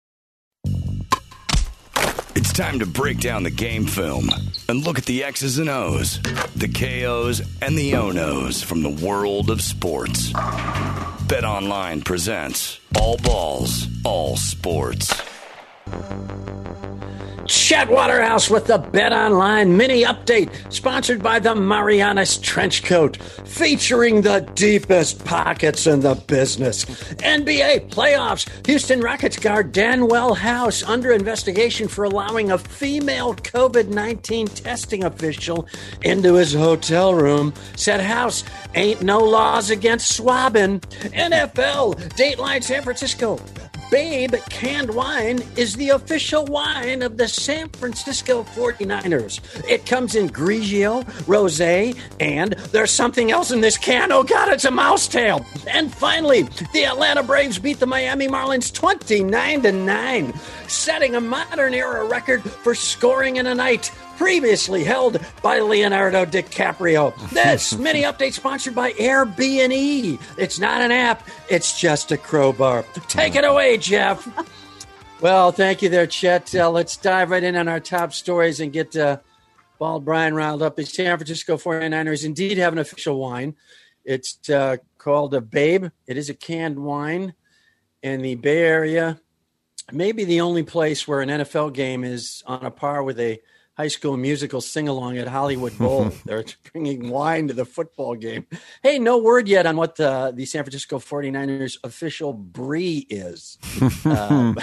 It's time to break down the game film and look at the X's and O's, the K Os and the O-Nos from the world of sports. BetOnline presents All Balls, All Sports. Chad Waterhouse with the BetOnline mini update, sponsored by the Marianas Trench Coat, featuring the deepest pockets in the business. N B A playoffs, Houston Rockets guard Danwell House under investigation for allowing a female COVID nineteen testing official into his hotel room. Said House, ain't no laws against swabbing. N F L, Dateline San Francisco. Babe Canned Wine is the official wine of the San Francisco forty-niners. It comes in Grigio, Rosé, and there's something else in this can. Oh, God, it's a mouse tail. And finally, the Atlanta Braves beat the Miami Marlins twenty-nine to nine, setting a modern era record for scoring in a night. previously held by Leonardo DiCaprio. This mini update sponsored by Airbnb. It's not an app, it's just a crowbar. Take it away, Jeff. Well, thank you there, Chet. Uh, let's dive right in on our top stories and get uh, Bald Brian riled up. The San Francisco forty-niners indeed have an official wine. It's uh, called a Babe. It is a canned wine. In the Bay Area, maybe the only place where an N F L game is on a par with a High School Musical sing-along at Hollywood Bowl. They're bringing wine to the football game. Hey, no word yet on what the, the San Francisco forty-niners official brie is. Um,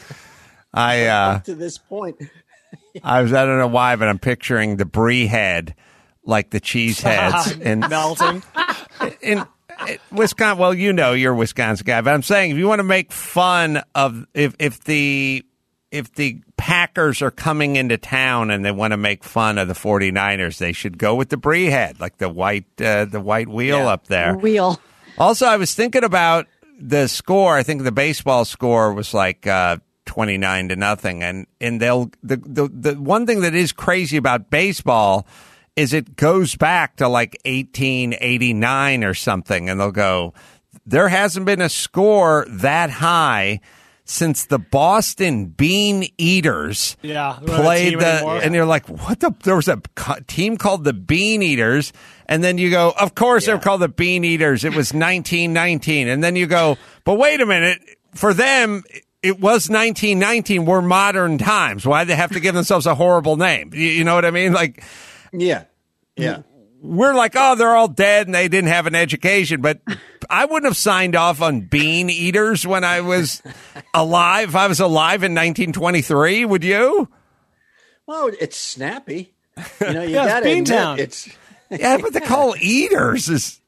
I uh, up to this point. I was I don't know why, but I'm picturing the brie head like the cheese heads in melting. In, in Wisconsin, well, you know you're a Wisconsin guy, but I'm saying if you want to make fun of if if the if the Packers are coming into town and they want to make fun of the forty-niners, they should go with the brie head, like the white uh, the white wheel Yeah. up there. Wheel. Also, I was thinking about the score. I think the baseball score was like uh, twenty-nine to nothing, and and they'll the, the the one thing that is crazy about baseball is it goes back to like eighteen eighty-nine or something, and they'll go, there hasn't been a score that high since the Boston Bean Eaters Yeah, they're not a played team the, anymore. and you're like, what the, there was a co- team called the Bean Eaters, and then you go, of course they're called the Bean Eaters, it was nineteen nineteen, and then you go, but wait a minute, for them, it was nineteen nineteen, we're modern times, why do they have to give themselves a horrible name? You, you know what I mean? Like, Yeah. Yeah. we're like, oh, they're all dead and they didn't have an education. But I wouldn't have signed off on Bean Eaters when I was alive. If I was alive in nineteen twenty-three, would you? Well, it's snappy. You know, you Yeah, it's got to Beantown. admit it's Yeah, but the call Eaters is,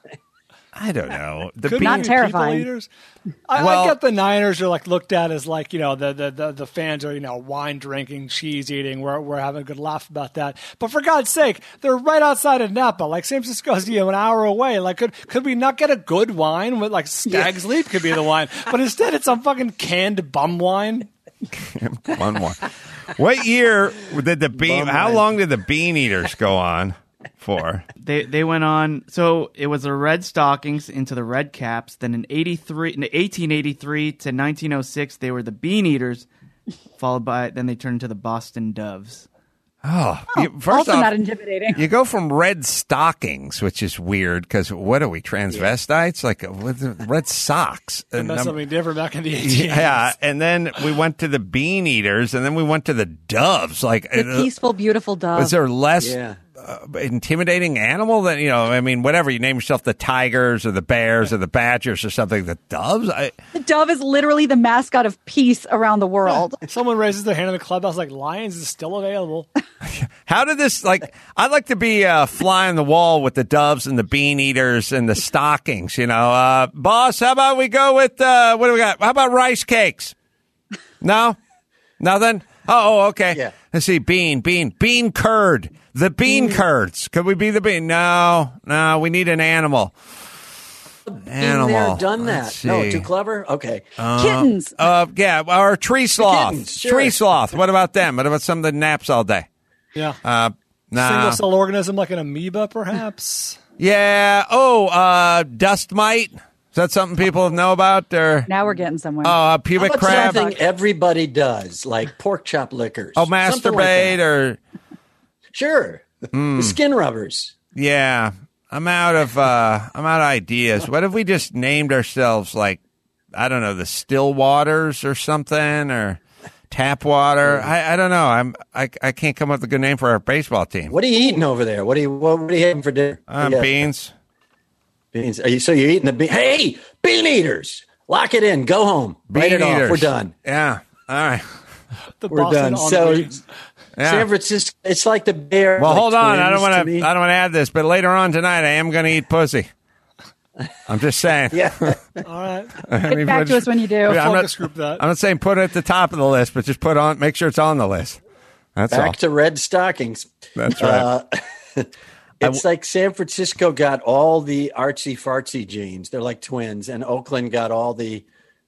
I don't know. The Could Bean, Not be terrifying. people eaters. I, Well- I get the Niners are like looked at as like, you know, the the, the, the fans are, you know, wine drinking, cheese eating. We're we're having a good laugh about that. But for God's sake, they're right outside of Napa. Like San Francisco's, you know, an hour away. Like could could we not get a good wine with like Stag's Leap could be the wine. But instead it's some fucking canned bum wine. one more. What year did the Bean, Bum how wine. long did the Bean Eaters go on for? They they went on. So it was the Red Stockings into the Red Caps. Then in eighty-three, in eighteen eighty-three to nineteen oh six, they were the Bean Eaters. Followed by then they turned into the Boston Doves. Oh, you, first also off, not intimidating. you go from red stockings, which is weird because what are we, transvestites? Like with the red socks. And That's I'm- something different back in the eighteen. yeah, and then we went to the Bean Eaters, and then we went to the Doves. Like, The uh, peaceful, beautiful dove. was there less Yeah. uh, intimidating animal than, you know? I mean, whatever you name yourself, the Tigers or the Bears or the Badgers or something. The Doves. I, The dove is literally the mascot of peace around the world. Someone raises their hand in the clubhouse like Lions is still available. How did this, like, I'd like to be a fly on the wall with the Doves and the Bean Eaters and the stockings, you know. Uh, boss, how about we go with, uh, what do we got? How about rice cakes? No? Nothing? Oh, oh, okay. Yeah. Let's see, bean, bean, bean curd. The bean curds. Could we be the bean? No, no, we need an animal. Animal. Been there, done Let's that. No, see. too clever? Okay. Kittens. Uh, yeah, or tree sloth. kittens, sure. Tree sloth. What about them? What about some that naps all day? Yeah. Uh, nah. Single cell organism like an amoeba, perhaps. Yeah. Oh, uh, dust mite. Is that something people know about? Or Now we're getting somewhere. oh, uh, How pubic about crab. something everybody does, like pork chop liquors? Oh, Something like masturbate that. or Sure. The skin rubbers. yeah. I'm out of uh, I'm out of ideas. What if we just named ourselves like I don't know the Still Waters or something or Tap Water? I, I don't know. I'm I, I can't come up with a good name for our baseball team. What are you eating over there? What are you what, what are you having for dinner? Um, Yeah. beans. Beans. Are you, so you're eating the bean? Hey, bean eaters! Lock it in. Go home. Write Bean it off. eaters. We're done. Yeah. All right. The We're Boston done. So Ennui. Yeah. San Francisco. It's like the bear. Well, like hold on. I don't twins want to to. me. I don't want to add this, but later on tonight, I am going to eat pussy. I'm just saying. Yeah. All right. I Get mean, back but to us when you do. Yeah, I'm Focus not, group that. I'm not saying put it at the top of the list, but just put on. Make sure it's on the list. That's all. Back to red stockings. That's right. Uh, it's like San Francisco got all the artsy fartsy genes. They're like twins, and Oakland got all the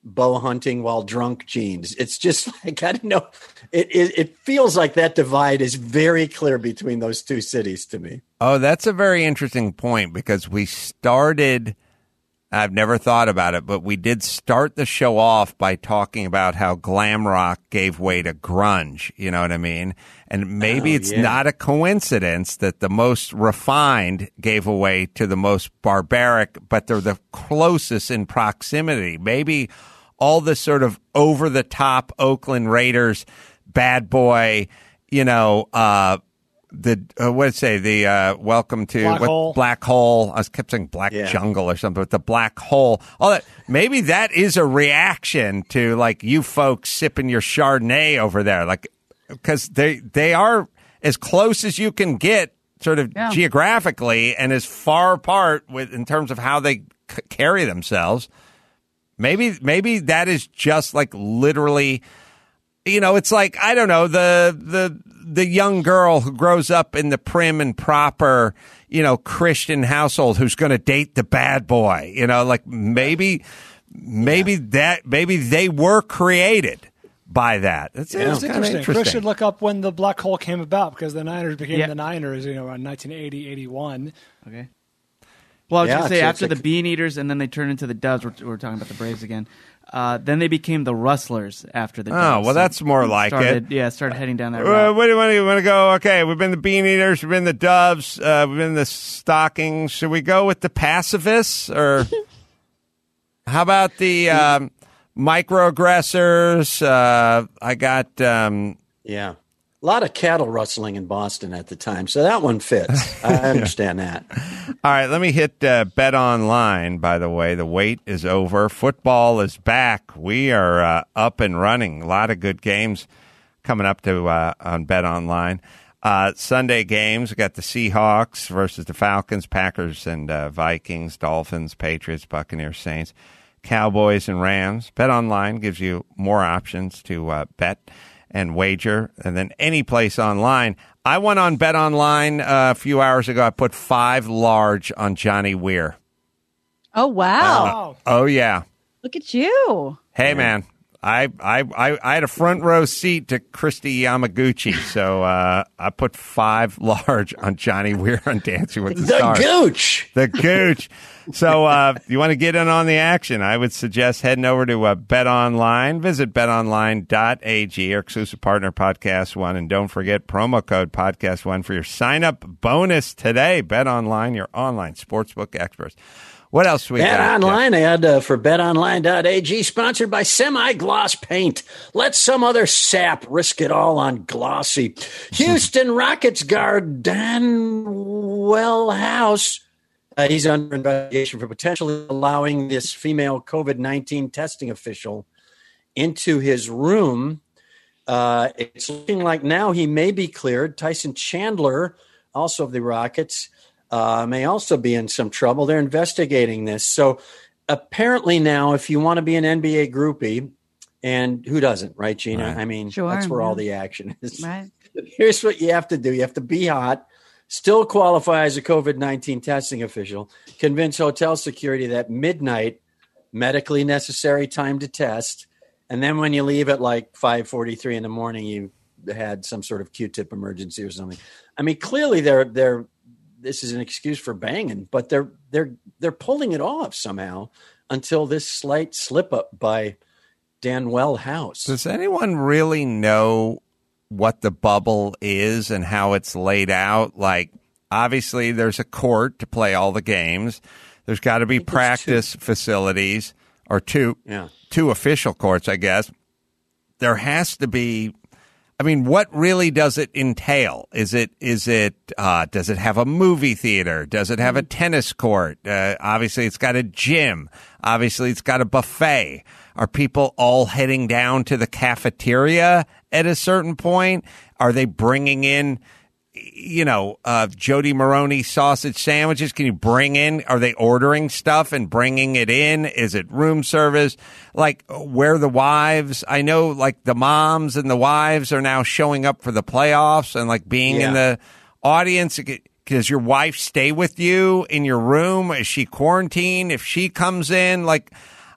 bow hunting while drunk genes. It's just like, I don't know. It, it, it feels like that divide is very clear between those two cities to me. Oh, that's a very interesting point because we started, I've never thought about it, but we did start the show off by talking about how glam rock gave way to grunge. You know what I mean? And maybe Oh, it's yeah. not a coincidence that the most refined gave away to the most barbaric, but they're the closest in proximity. Maybe all this sort of over-the-top Oakland Raiders, bad boy, you know, uh, the uh, what did it say? The uh, welcome to Black what, hole. black hole. I was kept saying black Yeah. jungle or something, but the black hole. All that. Maybe that is a reaction to like you folks sipping your Chardonnay over there, like because they they are as close as you can get, sort of Yeah. geographically, and as far apart with in terms of how they c- carry themselves. Maybe maybe that is just like literally. You know, it's like, I don't know, the the the young girl who grows up in the prim and proper, you know, Christian household who's going to date the bad boy. You know, like maybe maybe yeah. that maybe they were created by that. It's, Yeah. It's interesting. Chris should look up when the black hole came about because the Niners became Yeah. the Niners, you know, around nineteen eighty, eighty-one. Okay. Well, I was Yeah, going to say, it's- after it's the Bean Eaters and then they turned into the Doves, we're, we're talking about the Braves again, uh, then they became the Rustlers after the Oh, Doves. well, that's more like started, it. Yeah, started heading down that Uh, route. what do you want to, want to go? Okay, we've been the Bean Eaters, we've been the Doves, uh, we've been the Stockings. Should we go with the pacifists? Or how about the um, microaggressors? Uh, I got... Um, Yeah. A lot of cattle rustling in Boston at the time, so that one fits. I understand that. All right, let me hit uh, Bet Online, by the way. The wait is over. Football is back. We are uh, up and running. A lot of good games coming up to uh, on Bet Online. Uh, Sunday games, we got the Seahawks versus the Falcons, Packers and uh, Vikings, Dolphins, Patriots, Buccaneers, Saints, Cowboys, and Rams. Bet Online gives you more options to uh, bet and wager than any place online. I went on Bet Online uh, a few hours ago. I put five large on Johnny Weir. Oh, wow. Uh, oh, yeah. Look at you. Hey, man. I, I, I, I had a front row seat to Christy Yamaguchi, so uh, I put five large on Johnny Weir on Dancing with the, The Stars. Gooch. The Gooch. So uh, if you want to get in on the action, I would suggest heading over to uh, Bet Online. Visit bet online dot a g, our exclusive partner, Podcast One. And don't forget promo code Podcast One for your sign-up bonus today. Bet Online, your online sportsbook experts. What else we Bet got? Online ad uh, for bet online dot a g, sponsored by Semi-Gloss Paint. Let some other sap risk it all on Glossy. Houston Rockets guard Dan Wellhouse. Uh, he's under investigation for potentially allowing this female COVID nineteen testing official into his room. Uh, it's looking like now he may be cleared. Tyson Chandler, also of the Rockets, uh, may also be in some trouble. They're investigating this. So apparently now, if you want to be an N B A groupie, and who doesn't, right, Gina? Right. I mean, Sure, that's where yeah. all the action is. Right. Here's what you have to do. You have to be hot, still qualify as a COVID nineteen testing official, convince hotel security that midnight, medically necessary time to test, and then when you leave at like five forty-three in the morning, you had some sort of Q-tip emergency or something. I mean, clearly they're they're this is an excuse for banging, but they're they're they're pulling it off somehow until this slight slip up by Dan Wellhouse. Does anyone really know what the bubble is and how it's laid out? Like, obviously, there's a court to play all the games. There's got to be practice facilities or two, Yeah. two official courts, I guess. There has to be. I mean, what really does it entail? Is it is it uh, does it have a movie theater? Does it have a tennis court? Uh, obviously, it's got a gym. Obviously, it's got a buffet. Are people all heading down to the cafeteria at a certain point? Are they bringing in, you know, uh, Jody Maroney sausage sandwiches? Can you bring in? Are they ordering stuff and bringing it in? Is it room service? Like, where the wives? I know, like, the moms and the wives are now showing up for the playoffs and, like, being Yeah. in the audience. Does your wife stay with you in your room? Is she quarantined? If she comes in, like,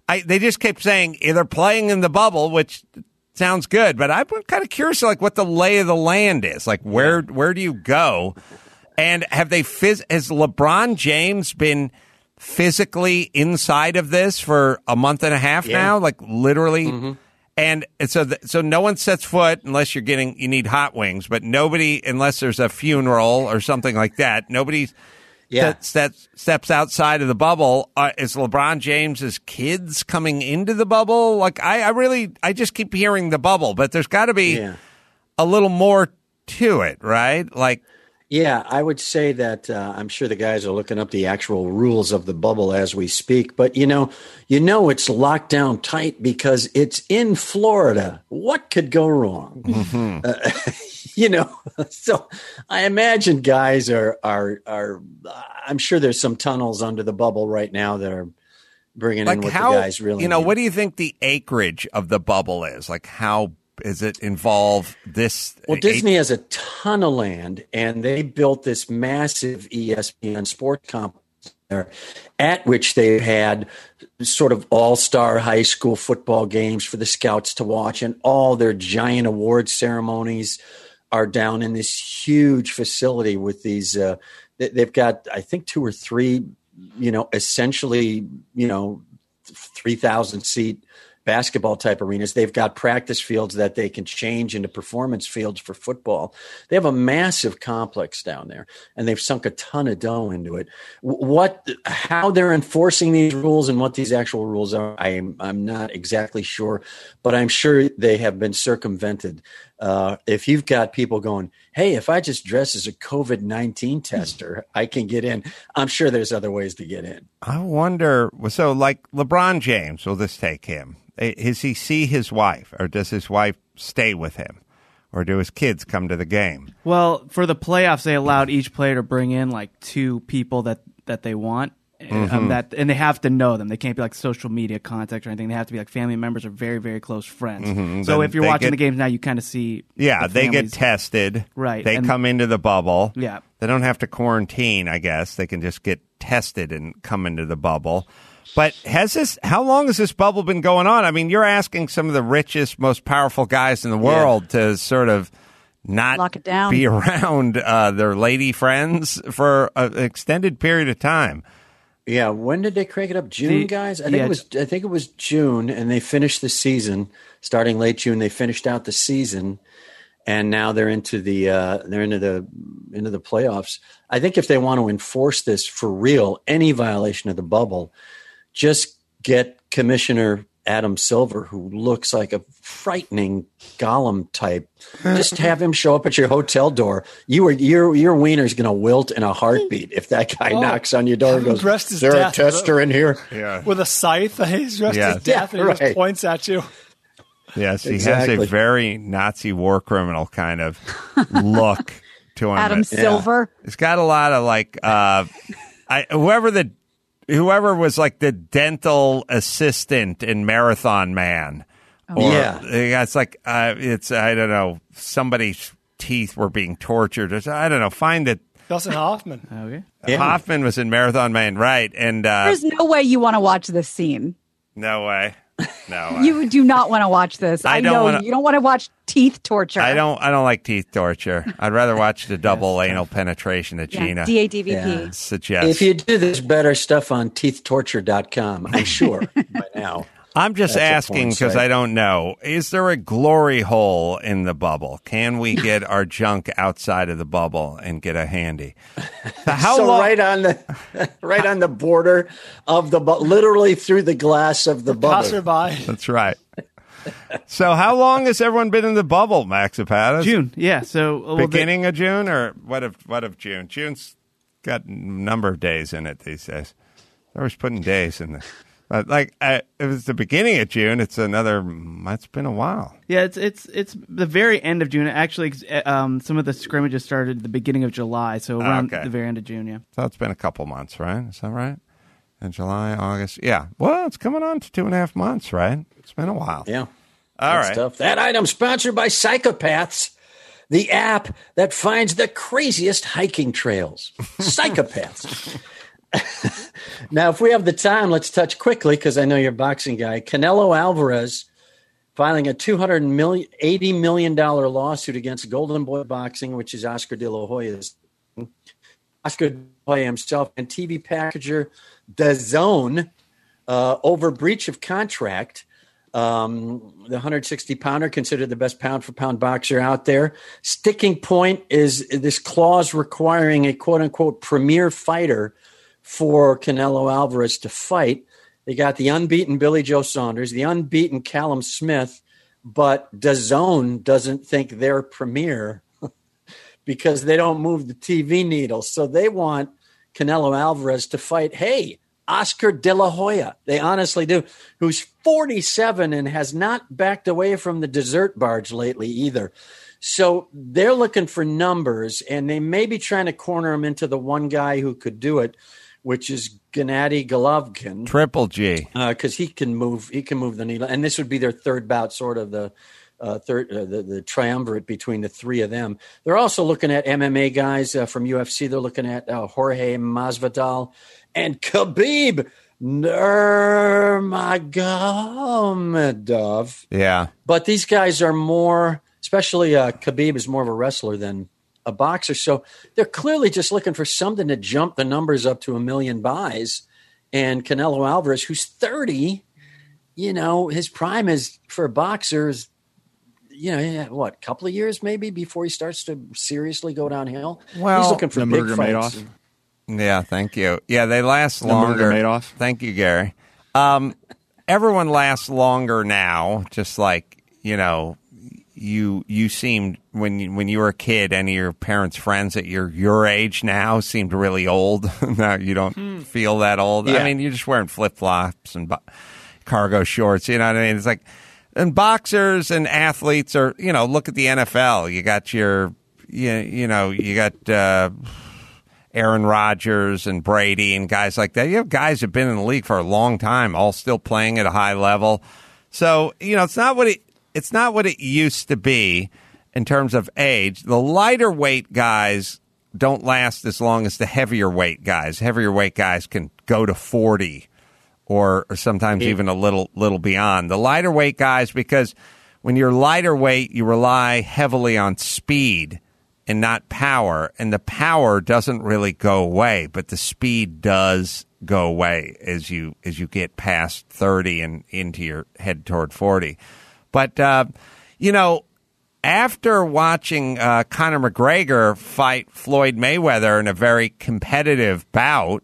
I they just kept saying they're playing in the bubble, which sounds good, but I'm kind of curious, like what the lay of the land is. Like where where do you go? And have they phys- has LeBron James been physically inside of this for a month and a half Yeah. now? Like literally. Mm-hmm. And so, th- so no one sets foot unless you're getting, you need hot wings, but nobody, unless there's a funeral or something like that, nobody Yeah. that steps, steps outside of the bubble. Uh, is LeBron James's kids coming into the bubble? Like, I, I really, I just keep hearing the bubble, but there's got to be Yeah. a little more to it, right? Like, Yeah, I would say that uh, I'm sure the guys are looking up the actual rules of the bubble as we speak. But, you know, you know it's locked down tight because it's in Florida. What could go wrong? Mm-hmm. Uh, you know, so I imagine guys are, are, are, I'm sure there's some tunnels under the bubble right now that are bringing like in what how, the guys really you know, need. what do you think the acreage of the bubble is? Like, how is it involve this? Well, Disney has a ton of land, and they built this massive E S P N sports complex there, at which they've had sort of all-star high school football games for the scouts to watch, and all their giant award ceremonies are down in this huge facility with these. Uh, they- they've got, I think, two or three, you know, essentially, you know, three thousand seat basketball type arenas. They've got practice fields that they can change into performance fields for football. They have a massive complex down there, and they've sunk a ton of dough into it. What, how they're enforcing these rules and what these actual rules are, I'm I'm not exactly sure, but I'm sure they have been circumvented. Uh, if you've got people going, hey, if I just dress as a COVID nineteen tester, I can get in. I'm sure there's other ways to get in. I wonder. So, like LeBron James, will this take him? Does he see his wife, or does his wife stay with him, or do his kids come to the game? Well, for the playoffs, they allowed each player to bring in like two people that, that they want. Mm-hmm. Um, that and they have to know them. They can't be like social media contacts or anything. They have to be like family members or very, very close friends. Mm-hmm. So Then if you're they watching get- the games now, you kind of see. Yeah, the they get families. tested. Right, They and- come into the bubble. Yeah. They don't have to quarantine, I guess. They can just get tested and come into the bubble. But has this, how long has this bubble been going on? I mean, you're asking some of the richest, most powerful guys in the world to sort of not Lock it down. be around uh, their lady friends for a- an extended period of time. Yeah, when did they crank it up? June, The- guys. I think yeah, it was. I think it was June, and they finished the season starting late June. They finished out the season, and now they're into the uh, they're into the into the playoffs. I think if they want to enforce this for real, any violation of the bubble, just get Commissioner Adam Silver, who looks like a frightening Gollum type. Just have him show up at your hotel door. You are your your wiener's going to wilt in a heartbeat if that guy Oh, knocks on your door and have him goes, dressed "Is as there a death." tester in here?" Yeah. With a scythe, he's dressed Yeah. as death, Yeah, and he just right. points at you. Yes, he has Exactly. a very Nazi war criminal kind of look to him. Adam Silver. It's got a lot of like uh, I, whoever the whoever was like the dental assistant in Marathon Man. Or, Yeah. it's like uh, it's I don't know, somebody's teeth were being tortured. Or, I don't know. Find it. Dustin Hoffman. Okay. Yeah. Hoffman was in Marathon Man, right? And uh, There's no way you want to watch this scene. no way, no way. You do not want to watch this. I I, don't know wanna- you don't want to watch teeth torture. I don't. I don't like teeth torture. I'd rather watch the double anal penetration that Yeah, Gina D A D V P. Yeah. suggests. If you do this better stuff on teeth torture dot com, I'm sure by now. I'm just That's a asking porn because site. I don't know. Is there a glory hole in the bubble? Can we get our junk outside of the bubble and get a handy? So how so long? right on the right on the border of the bu- literally through the glass of the bubble. Passerby. That's right. So how long has everyone been in the bubble, Maxipatis? June, yeah. So well, Beginning of June, or what of what of June? June's got a number of days in it these days. They're always putting days in there. But like, uh, if it's the beginning of June, it's another. It's been a while. Yeah, it's it's it's the very end of June. Actually, um, some of the scrimmages started at the beginning of July, so around Okay. the very end of June. Yeah. So it's been a couple months, right? Is that right? In July, August, yeah. Well, it's coming on to two and a half months, right? It's been a while. Yeah. All Good right. Stuff. That item sponsored by Psychopaths, the app that finds the craziest hiking trails. Psychopaths. Now, if we have the time, let's touch quickly, because I know you're a boxing guy. Canelo Alvarez filing a two hundred eighty million dollars lawsuit against Golden Boy Boxing, which is Oscar De La Hoya's. Oscar De La Hoya himself and T V packager DAZN uh, over breach of contract. Um, the one hundred sixty pounder, considered the best pound for pound boxer out there. Sticking point is this clause requiring a quote unquote premier fighter for Canelo Alvarez to fight. They got the unbeaten Billy Joe Saunders, the unbeaten Callum Smith, but DAZN doesn't think they're premier because they don't move the T V needle. So they want Canelo Alvarez to fight, hey, Oscar De La Hoya. They honestly do, who's forty-seven and has not backed away from the dessert barge lately either. So they're looking for numbers, and they may be trying to corner him into the one guy who could do it, which is Gennady Golovkin. Triple G. Because uh, he can move he can move the needle. And this would be their third bout, sort of the uh, third uh, the, the triumvirate between the three of them. They're also looking at M M A guys uh, from U F C. They're looking at uh, Jorge Masvidal and Khabib Nurmagomedov. Yeah. But these guys are more, especially uh, Khabib is more of a wrestler than a boxer. So they're clearly just looking for something to jump the numbers up to a million buys. And Canelo Alvarez, who's thirty, you know, his prime is for a boxer is, you know, yeah, what, a couple of years maybe before he starts to seriously go downhill. Well, he's looking for big fights. Madoff. Yeah, thank you. Yeah, they last longer. Madoff. Thank you, Gary. Um, everyone lasts longer now, just like, you know, you you seemed when you, when you were a kid, any of your parents' friends at your your age now seemed really old. Now you don't hmm. feel that old. Yeah. I mean, you're just wearing flip-flops and bo- cargo shorts, you know what I mean? It's like, and boxers and athletes are, you know, look at the N F L. You got your, you, you know, you got uh, Aaron Rodgers and Brady and guys like that. You have guys who have been in the league for a long time, all still playing at a high level. So, you know, it's not what it it's not what it used to be in terms of age. The lighter weight guys don't last as long as the heavier weight guys. Heavier weight guys can go to forty or, or sometimes yeah. even a little little beyond. The lighter weight guys, because when you're lighter weight, you rely heavily on speed and not power, and the power doesn't really go away, but the speed does go away as you as you get past thirty and into your head toward forty. But uh, you know, after watching uh, Conor McGregor fight Floyd Mayweather in a very competitive bout,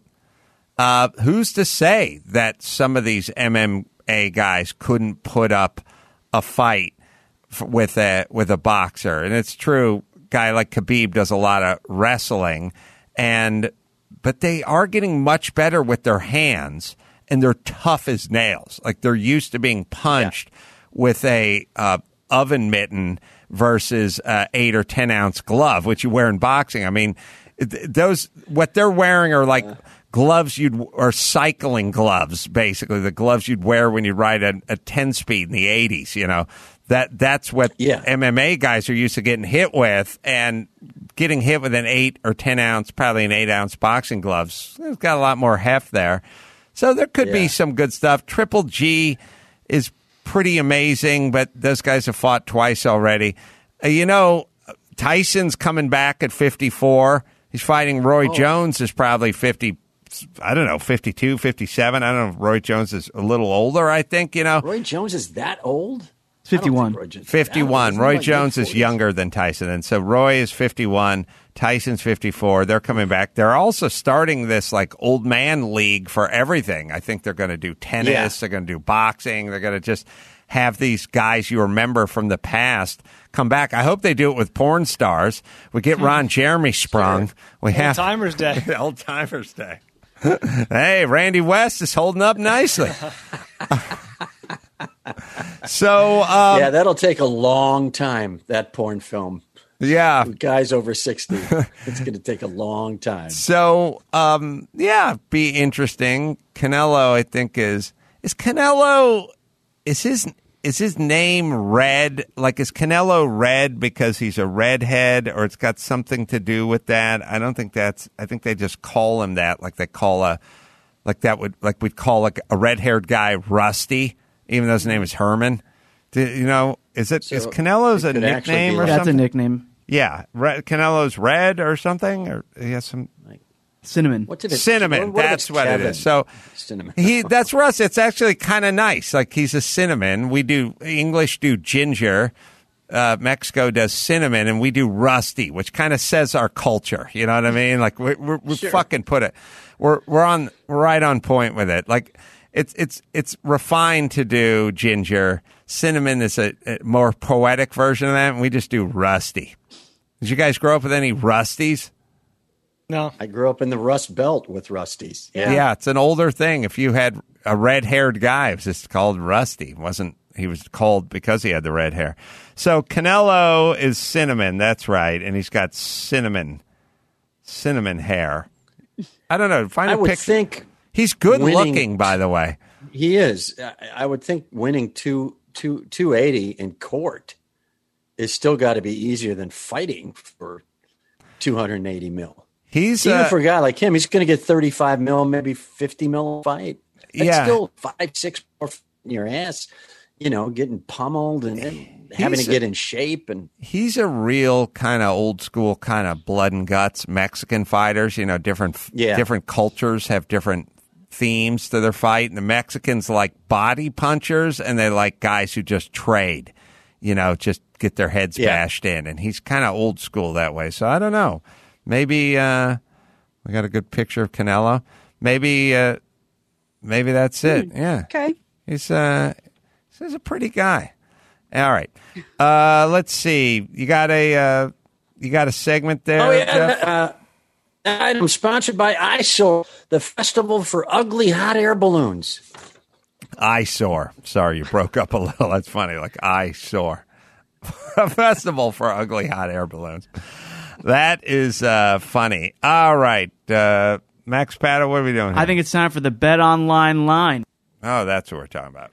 uh, who's to say that some of these M M A guys couldn't put up a fight f- with a with a boxer? And it's true. Guy like Khabib does a lot of wrestling, and but they are getting much better with their hands, and they're tough as nails. Like they're used to being punched yeah. with a uh, oven mitten versus uh, eight or ten ounce glove, which you wear in boxing. I mean, th- those what they're wearing are like yeah. gloves you'd or cycling gloves, basically the gloves you'd wear when you ride a, a ten speed in the eighties. You know. That that's what yeah. M M A guys are used to getting hit with, and getting hit with an eight or ten ounce, probably an eight ounce boxing gloves. It's got a lot more heft there, so there could yeah. be some good stuff. Triple G is pretty amazing, but those guys have fought twice already. Uh, you know, Tyson's coming back at fifty-four. He's fighting Roy oh. Jones, is probably fifty. I don't know, fifty-two, fifty-seven. I don't know if Roy Jones is a little older. I think you know Roy Jones is that old. fifty-one. fifty-one. Roy Jones is younger than Tyson. And so Roy is fifty-one. Tyson's fifty-four. They're coming back. They're also starting this like old man league for everything. I think they're going to do tennis. Yeah. They're going to do boxing. They're going to just have these guys you remember from the past come back. I hope they do it with porn stars. We get Ron Jeremy sprung. Sure. We Old have Timers Day. Old Timers Day. Hey, Randy West is holding up nicely. So um, yeah, that'll take a long time. That porn film, yeah, with guys over sixty, it's going to take a long time. So um, yeah, be interesting. Canelo, I think is is Canelo is his is his name Red? Like, is Canelo red because he's a redhead, or it's got something to do with that? I don't think that's. I think they just call him that, like they call a, like that would like we'd call like a red-haired guy Rusty, even though his name is Herman. Do, you know, is it So is Canelo's it a could actually be nickname or like- That's something? a nickname. Yeah, Red, Canelo's Red or something, or he has some. Cinnamon. What's if it's Cinnamon, what if that's it's what it Kevin? is. So Cinnamon. he, that's Russ. It's actually kind of nice. Like he's a cinnamon. We do English do ginger. Uh, Mexico does cinnamon, and we do rusty, which kind of says our culture. You know what I mean? Like we we we Sure. fucking put it. We're we're on we're right on point with it. Like it's it's it's refined to do ginger. Cinnamon is a, a more poetic version of that, and we just do rusty. Did you guys grow up with any rusties? No. I grew up in the Rust Belt with Rusties. Yeah. yeah, it's an older thing. If you had a red-haired guy, it was just called Rusty. It wasn't he was called because he had the red hair. So Canelo is cinnamon. That's right, and he's got cinnamon, cinnamon hair. I don't know. Find a I would picture. think He's good winning- looking, by the way. he is. I- I would think winning two two two eighty in court is still got to be easier than fighting for two hundred eighty mil. He's Even uh, for a guy like him, he's going to get thirty-five mil, maybe fifty mil a fight. That's Yeah. still five, six more in your ass, you know, getting pummeled and, and having to He's a- get in shape. And he's a real kind of old school kind of blood and guts Mexican fighters. You know, different Yeah. different cultures have different themes to their fight. And the Mexicans like body punchers, and they like guys who just trade. You know, just get their heads Yeah. bashed in. And he's kind of old school that way. So I don't know. Maybe uh, we got a good picture of Canelo. Maybe uh, maybe that's it. Yeah. Okay. He's uh, he's a pretty guy. All right. Uh, let's see. You got a uh, you got a segment there. oh yeah, Jeff? uh, item sponsored by eyesore, the festival for ugly hot air balloons. Eyesore. Sorry, you broke up a little. That's funny. Like eyesore. A festival for ugly hot air balloons. That is uh, funny. All right, uh, Max Pato, what are we doing here? I think it's time for the Bet Online line. Oh, that's what we're talking about.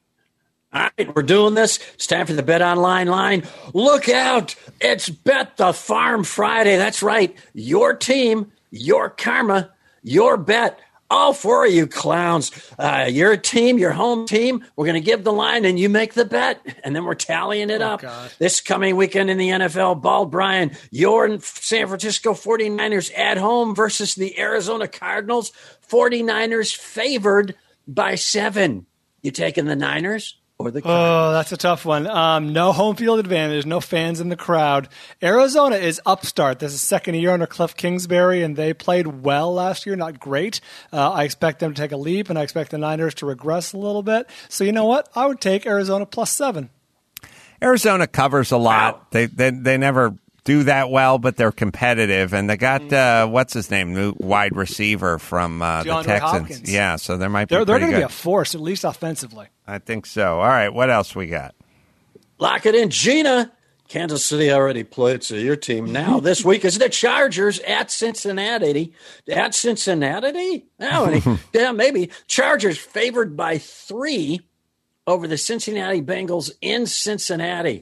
All right, we're doing this. It's time for the Bet Online line. Look out. It's Bet the Farm Friday. That's right. Your team, your karma, your bet. All four of you clowns. Uh, your team, your home team, we're going to give the line and you make the bet. And then we're tallying it Oh, up. God. This coming weekend in the N F L, Bald Brian, your San Francisco forty-niners at home versus the Arizona Cardinals. forty-niners favored by seven. You taking the Niners or the Cardinals? Oh, that's a tough one. Um, no home field advantage, no fans in the crowd. Arizona is upstart. This is second year under Cliff Kingsbury, and they played well last year, not great. Uh, I expect them to take a leap, and I expect the Niners to regress a little bit. So you know what? I would take Arizona plus seven. Arizona covers a lot. They, they they never do that well, but they're competitive. And they got, uh, what's his name, new wide receiver from uh, the DeAndre Texans. Hopkins. Yeah, so there might be They're, they're pretty going to good. be a force, at least offensively. I think so. All right, what else we got? Lock it in, Gina. Kansas City already played, so your team now this week is the Chargers at Cincinnati. At Cincinnati? Oh, yeah, maybe. Chargers favored by three over the Cincinnati Bengals in Cincinnati.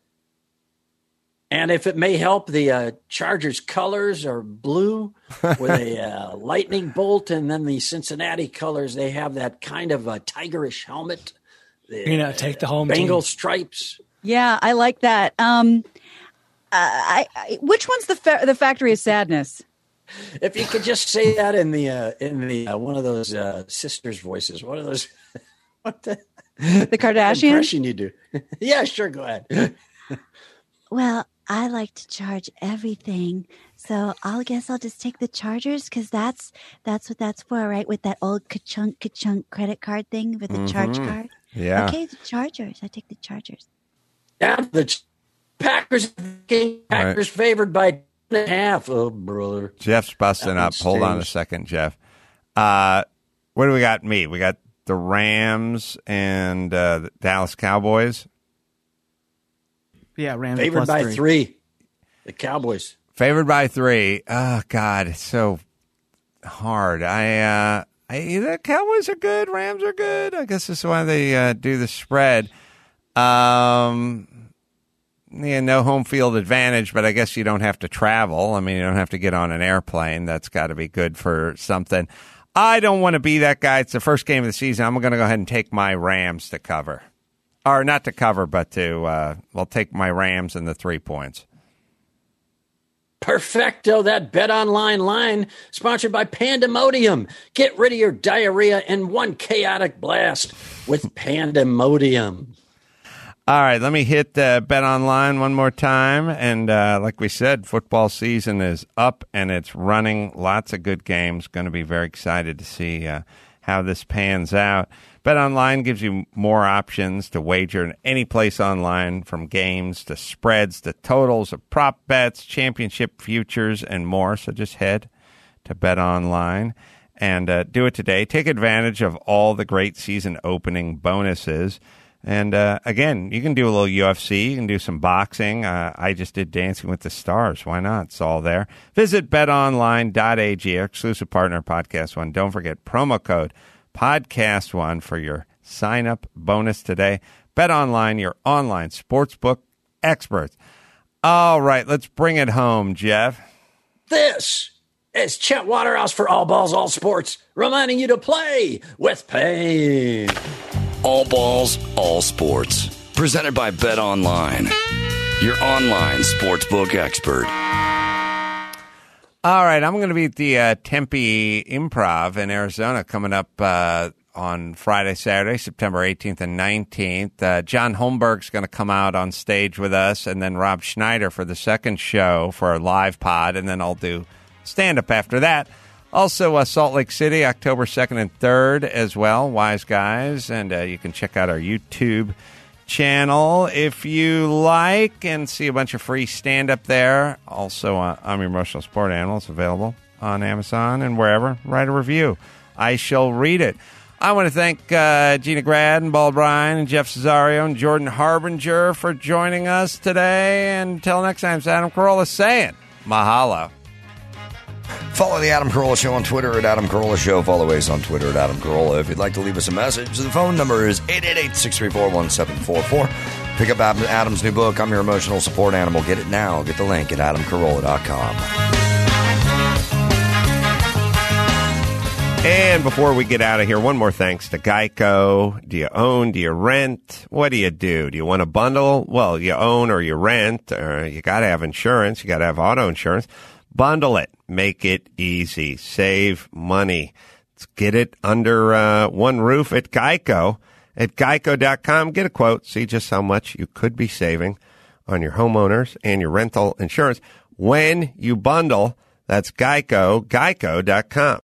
And if it may help, the uh, Chargers colors are blue with a uh, lightning bolt, and then the Cincinnati colors, they have that kind of a tigerish helmet. The, You know, take the home Bengal team. stripes. Yeah, I like that. Um, uh, I, I which one's the fa- the Factory of Sadness? If you could just say that in the uh, in the uh, one of those uh, sisters' voices, one of those what the The Kardashians? impression you do? Yeah, sure. Go ahead. Well, I like to charge everything, so I'll guess I'll just take the Chargers because that's that's what that's for, right? With that old ka-chunk ka-chunk credit card thing with the charge Mhm. card. Yeah. Okay, the Chargers. I take the Chargers. Down the Ch- Packers. Packers favored by two and a half. Oh, brother. Jeff's busting That up. Hold on a stinks. second, Jeff. Uh, what do we got? Me. We got the Rams and uh, the Dallas Cowboys. Yeah, Rams Favored plus by three. three. The Cowboys. Favored by three. Oh God, it's so hard. I, uh, I the Cowboys are good. Rams are good. I guess that's why they uh, do the spread. Um, yeah, no home field advantage, but I guess you don't have to travel. I mean, you don't have to get on an airplane. That's got to be good for something. I don't want to be that guy. It's the first game of the season. I'm going to go ahead and take my Rams to cover. Or not to cover, but to, uh, well, take my Rams and the three points. Perfecto, that Bet Online line sponsored by Pandemodium. Get rid of your diarrhea in one chaotic blast with Pandemodium. All right, let me hit uh, Bet Online one more time. And uh, like we said, football season is up and it's running. Lots of good games. Going to be very excited to see uh, how this pans out. Bet Online gives you more options to wager in any place online, from games to spreads to totals of prop bets, championship futures, and more. So just head to Bet Online and uh, do it today. Take advantage of all the great season opening bonuses. And uh, again, you can do a little U F C. You can do some boxing. Uh, I just did Dancing with the Stars. Why not? It's all there. Visit bet online dot a g, our exclusive partner, Podcast One. Don't forget promo code Podcast One for your sign-up bonus today. Bet Online, your online sportsbook experts. All right, let's bring it home, Jeff. This is Chet Waterhouse for All Balls, All Sports, reminding you to play with pain. All Balls, All Sports. Presented by Bet Online, your online sportsbook expert. All right, I'm going to be at the uh, Tempe Improv in Arizona coming up uh, on Friday, Saturday, September eighteenth and nineteenth. Uh, John Holmberg's going to come out on stage with us, and then Rob Schneider for the second show for a live pod, and then I'll do stand-up after that. Also, uh, Salt Lake City, October second and third as well, Wise Guys, and uh, you can check out our YouTube channel if you like and see a bunch of free stand-up there. Also, uh, I'm Your Emotional Sport Animal. It's available on Amazon and wherever. Write a review. I shall read it. I want to thank uh, Gina Grad and Bald Bryan and Jeff Cesario and Jordan Harbinger for joining us today. And until next time, it's Adam Carolla saying mahalo. Follow the Adam Carolla Show on Twitter at Adam Carolla Show. Follow Ace on Twitter at Adam Carolla. If you'd like to leave us a message, the phone number is eight eight eight, six three four, one seven four four. Pick up Adam's new book, I'm Your Emotional Support Animal. Get it now. Get the link at adam carolla dot com. And before we get out of here, one more thanks to Geico. Do you own? Do you rent? What do you do? Do you want a bundle? Well, you own or you rent, or you got to have insurance. You got to have auto insurance. Bundle it. Make it easy. Save money. Let's get it under uh, one roof at Geico. At geico dot com, get a quote. See just how much you could be saving on your homeowners and your rental insurance when you bundle. That's Geico, geico dot com.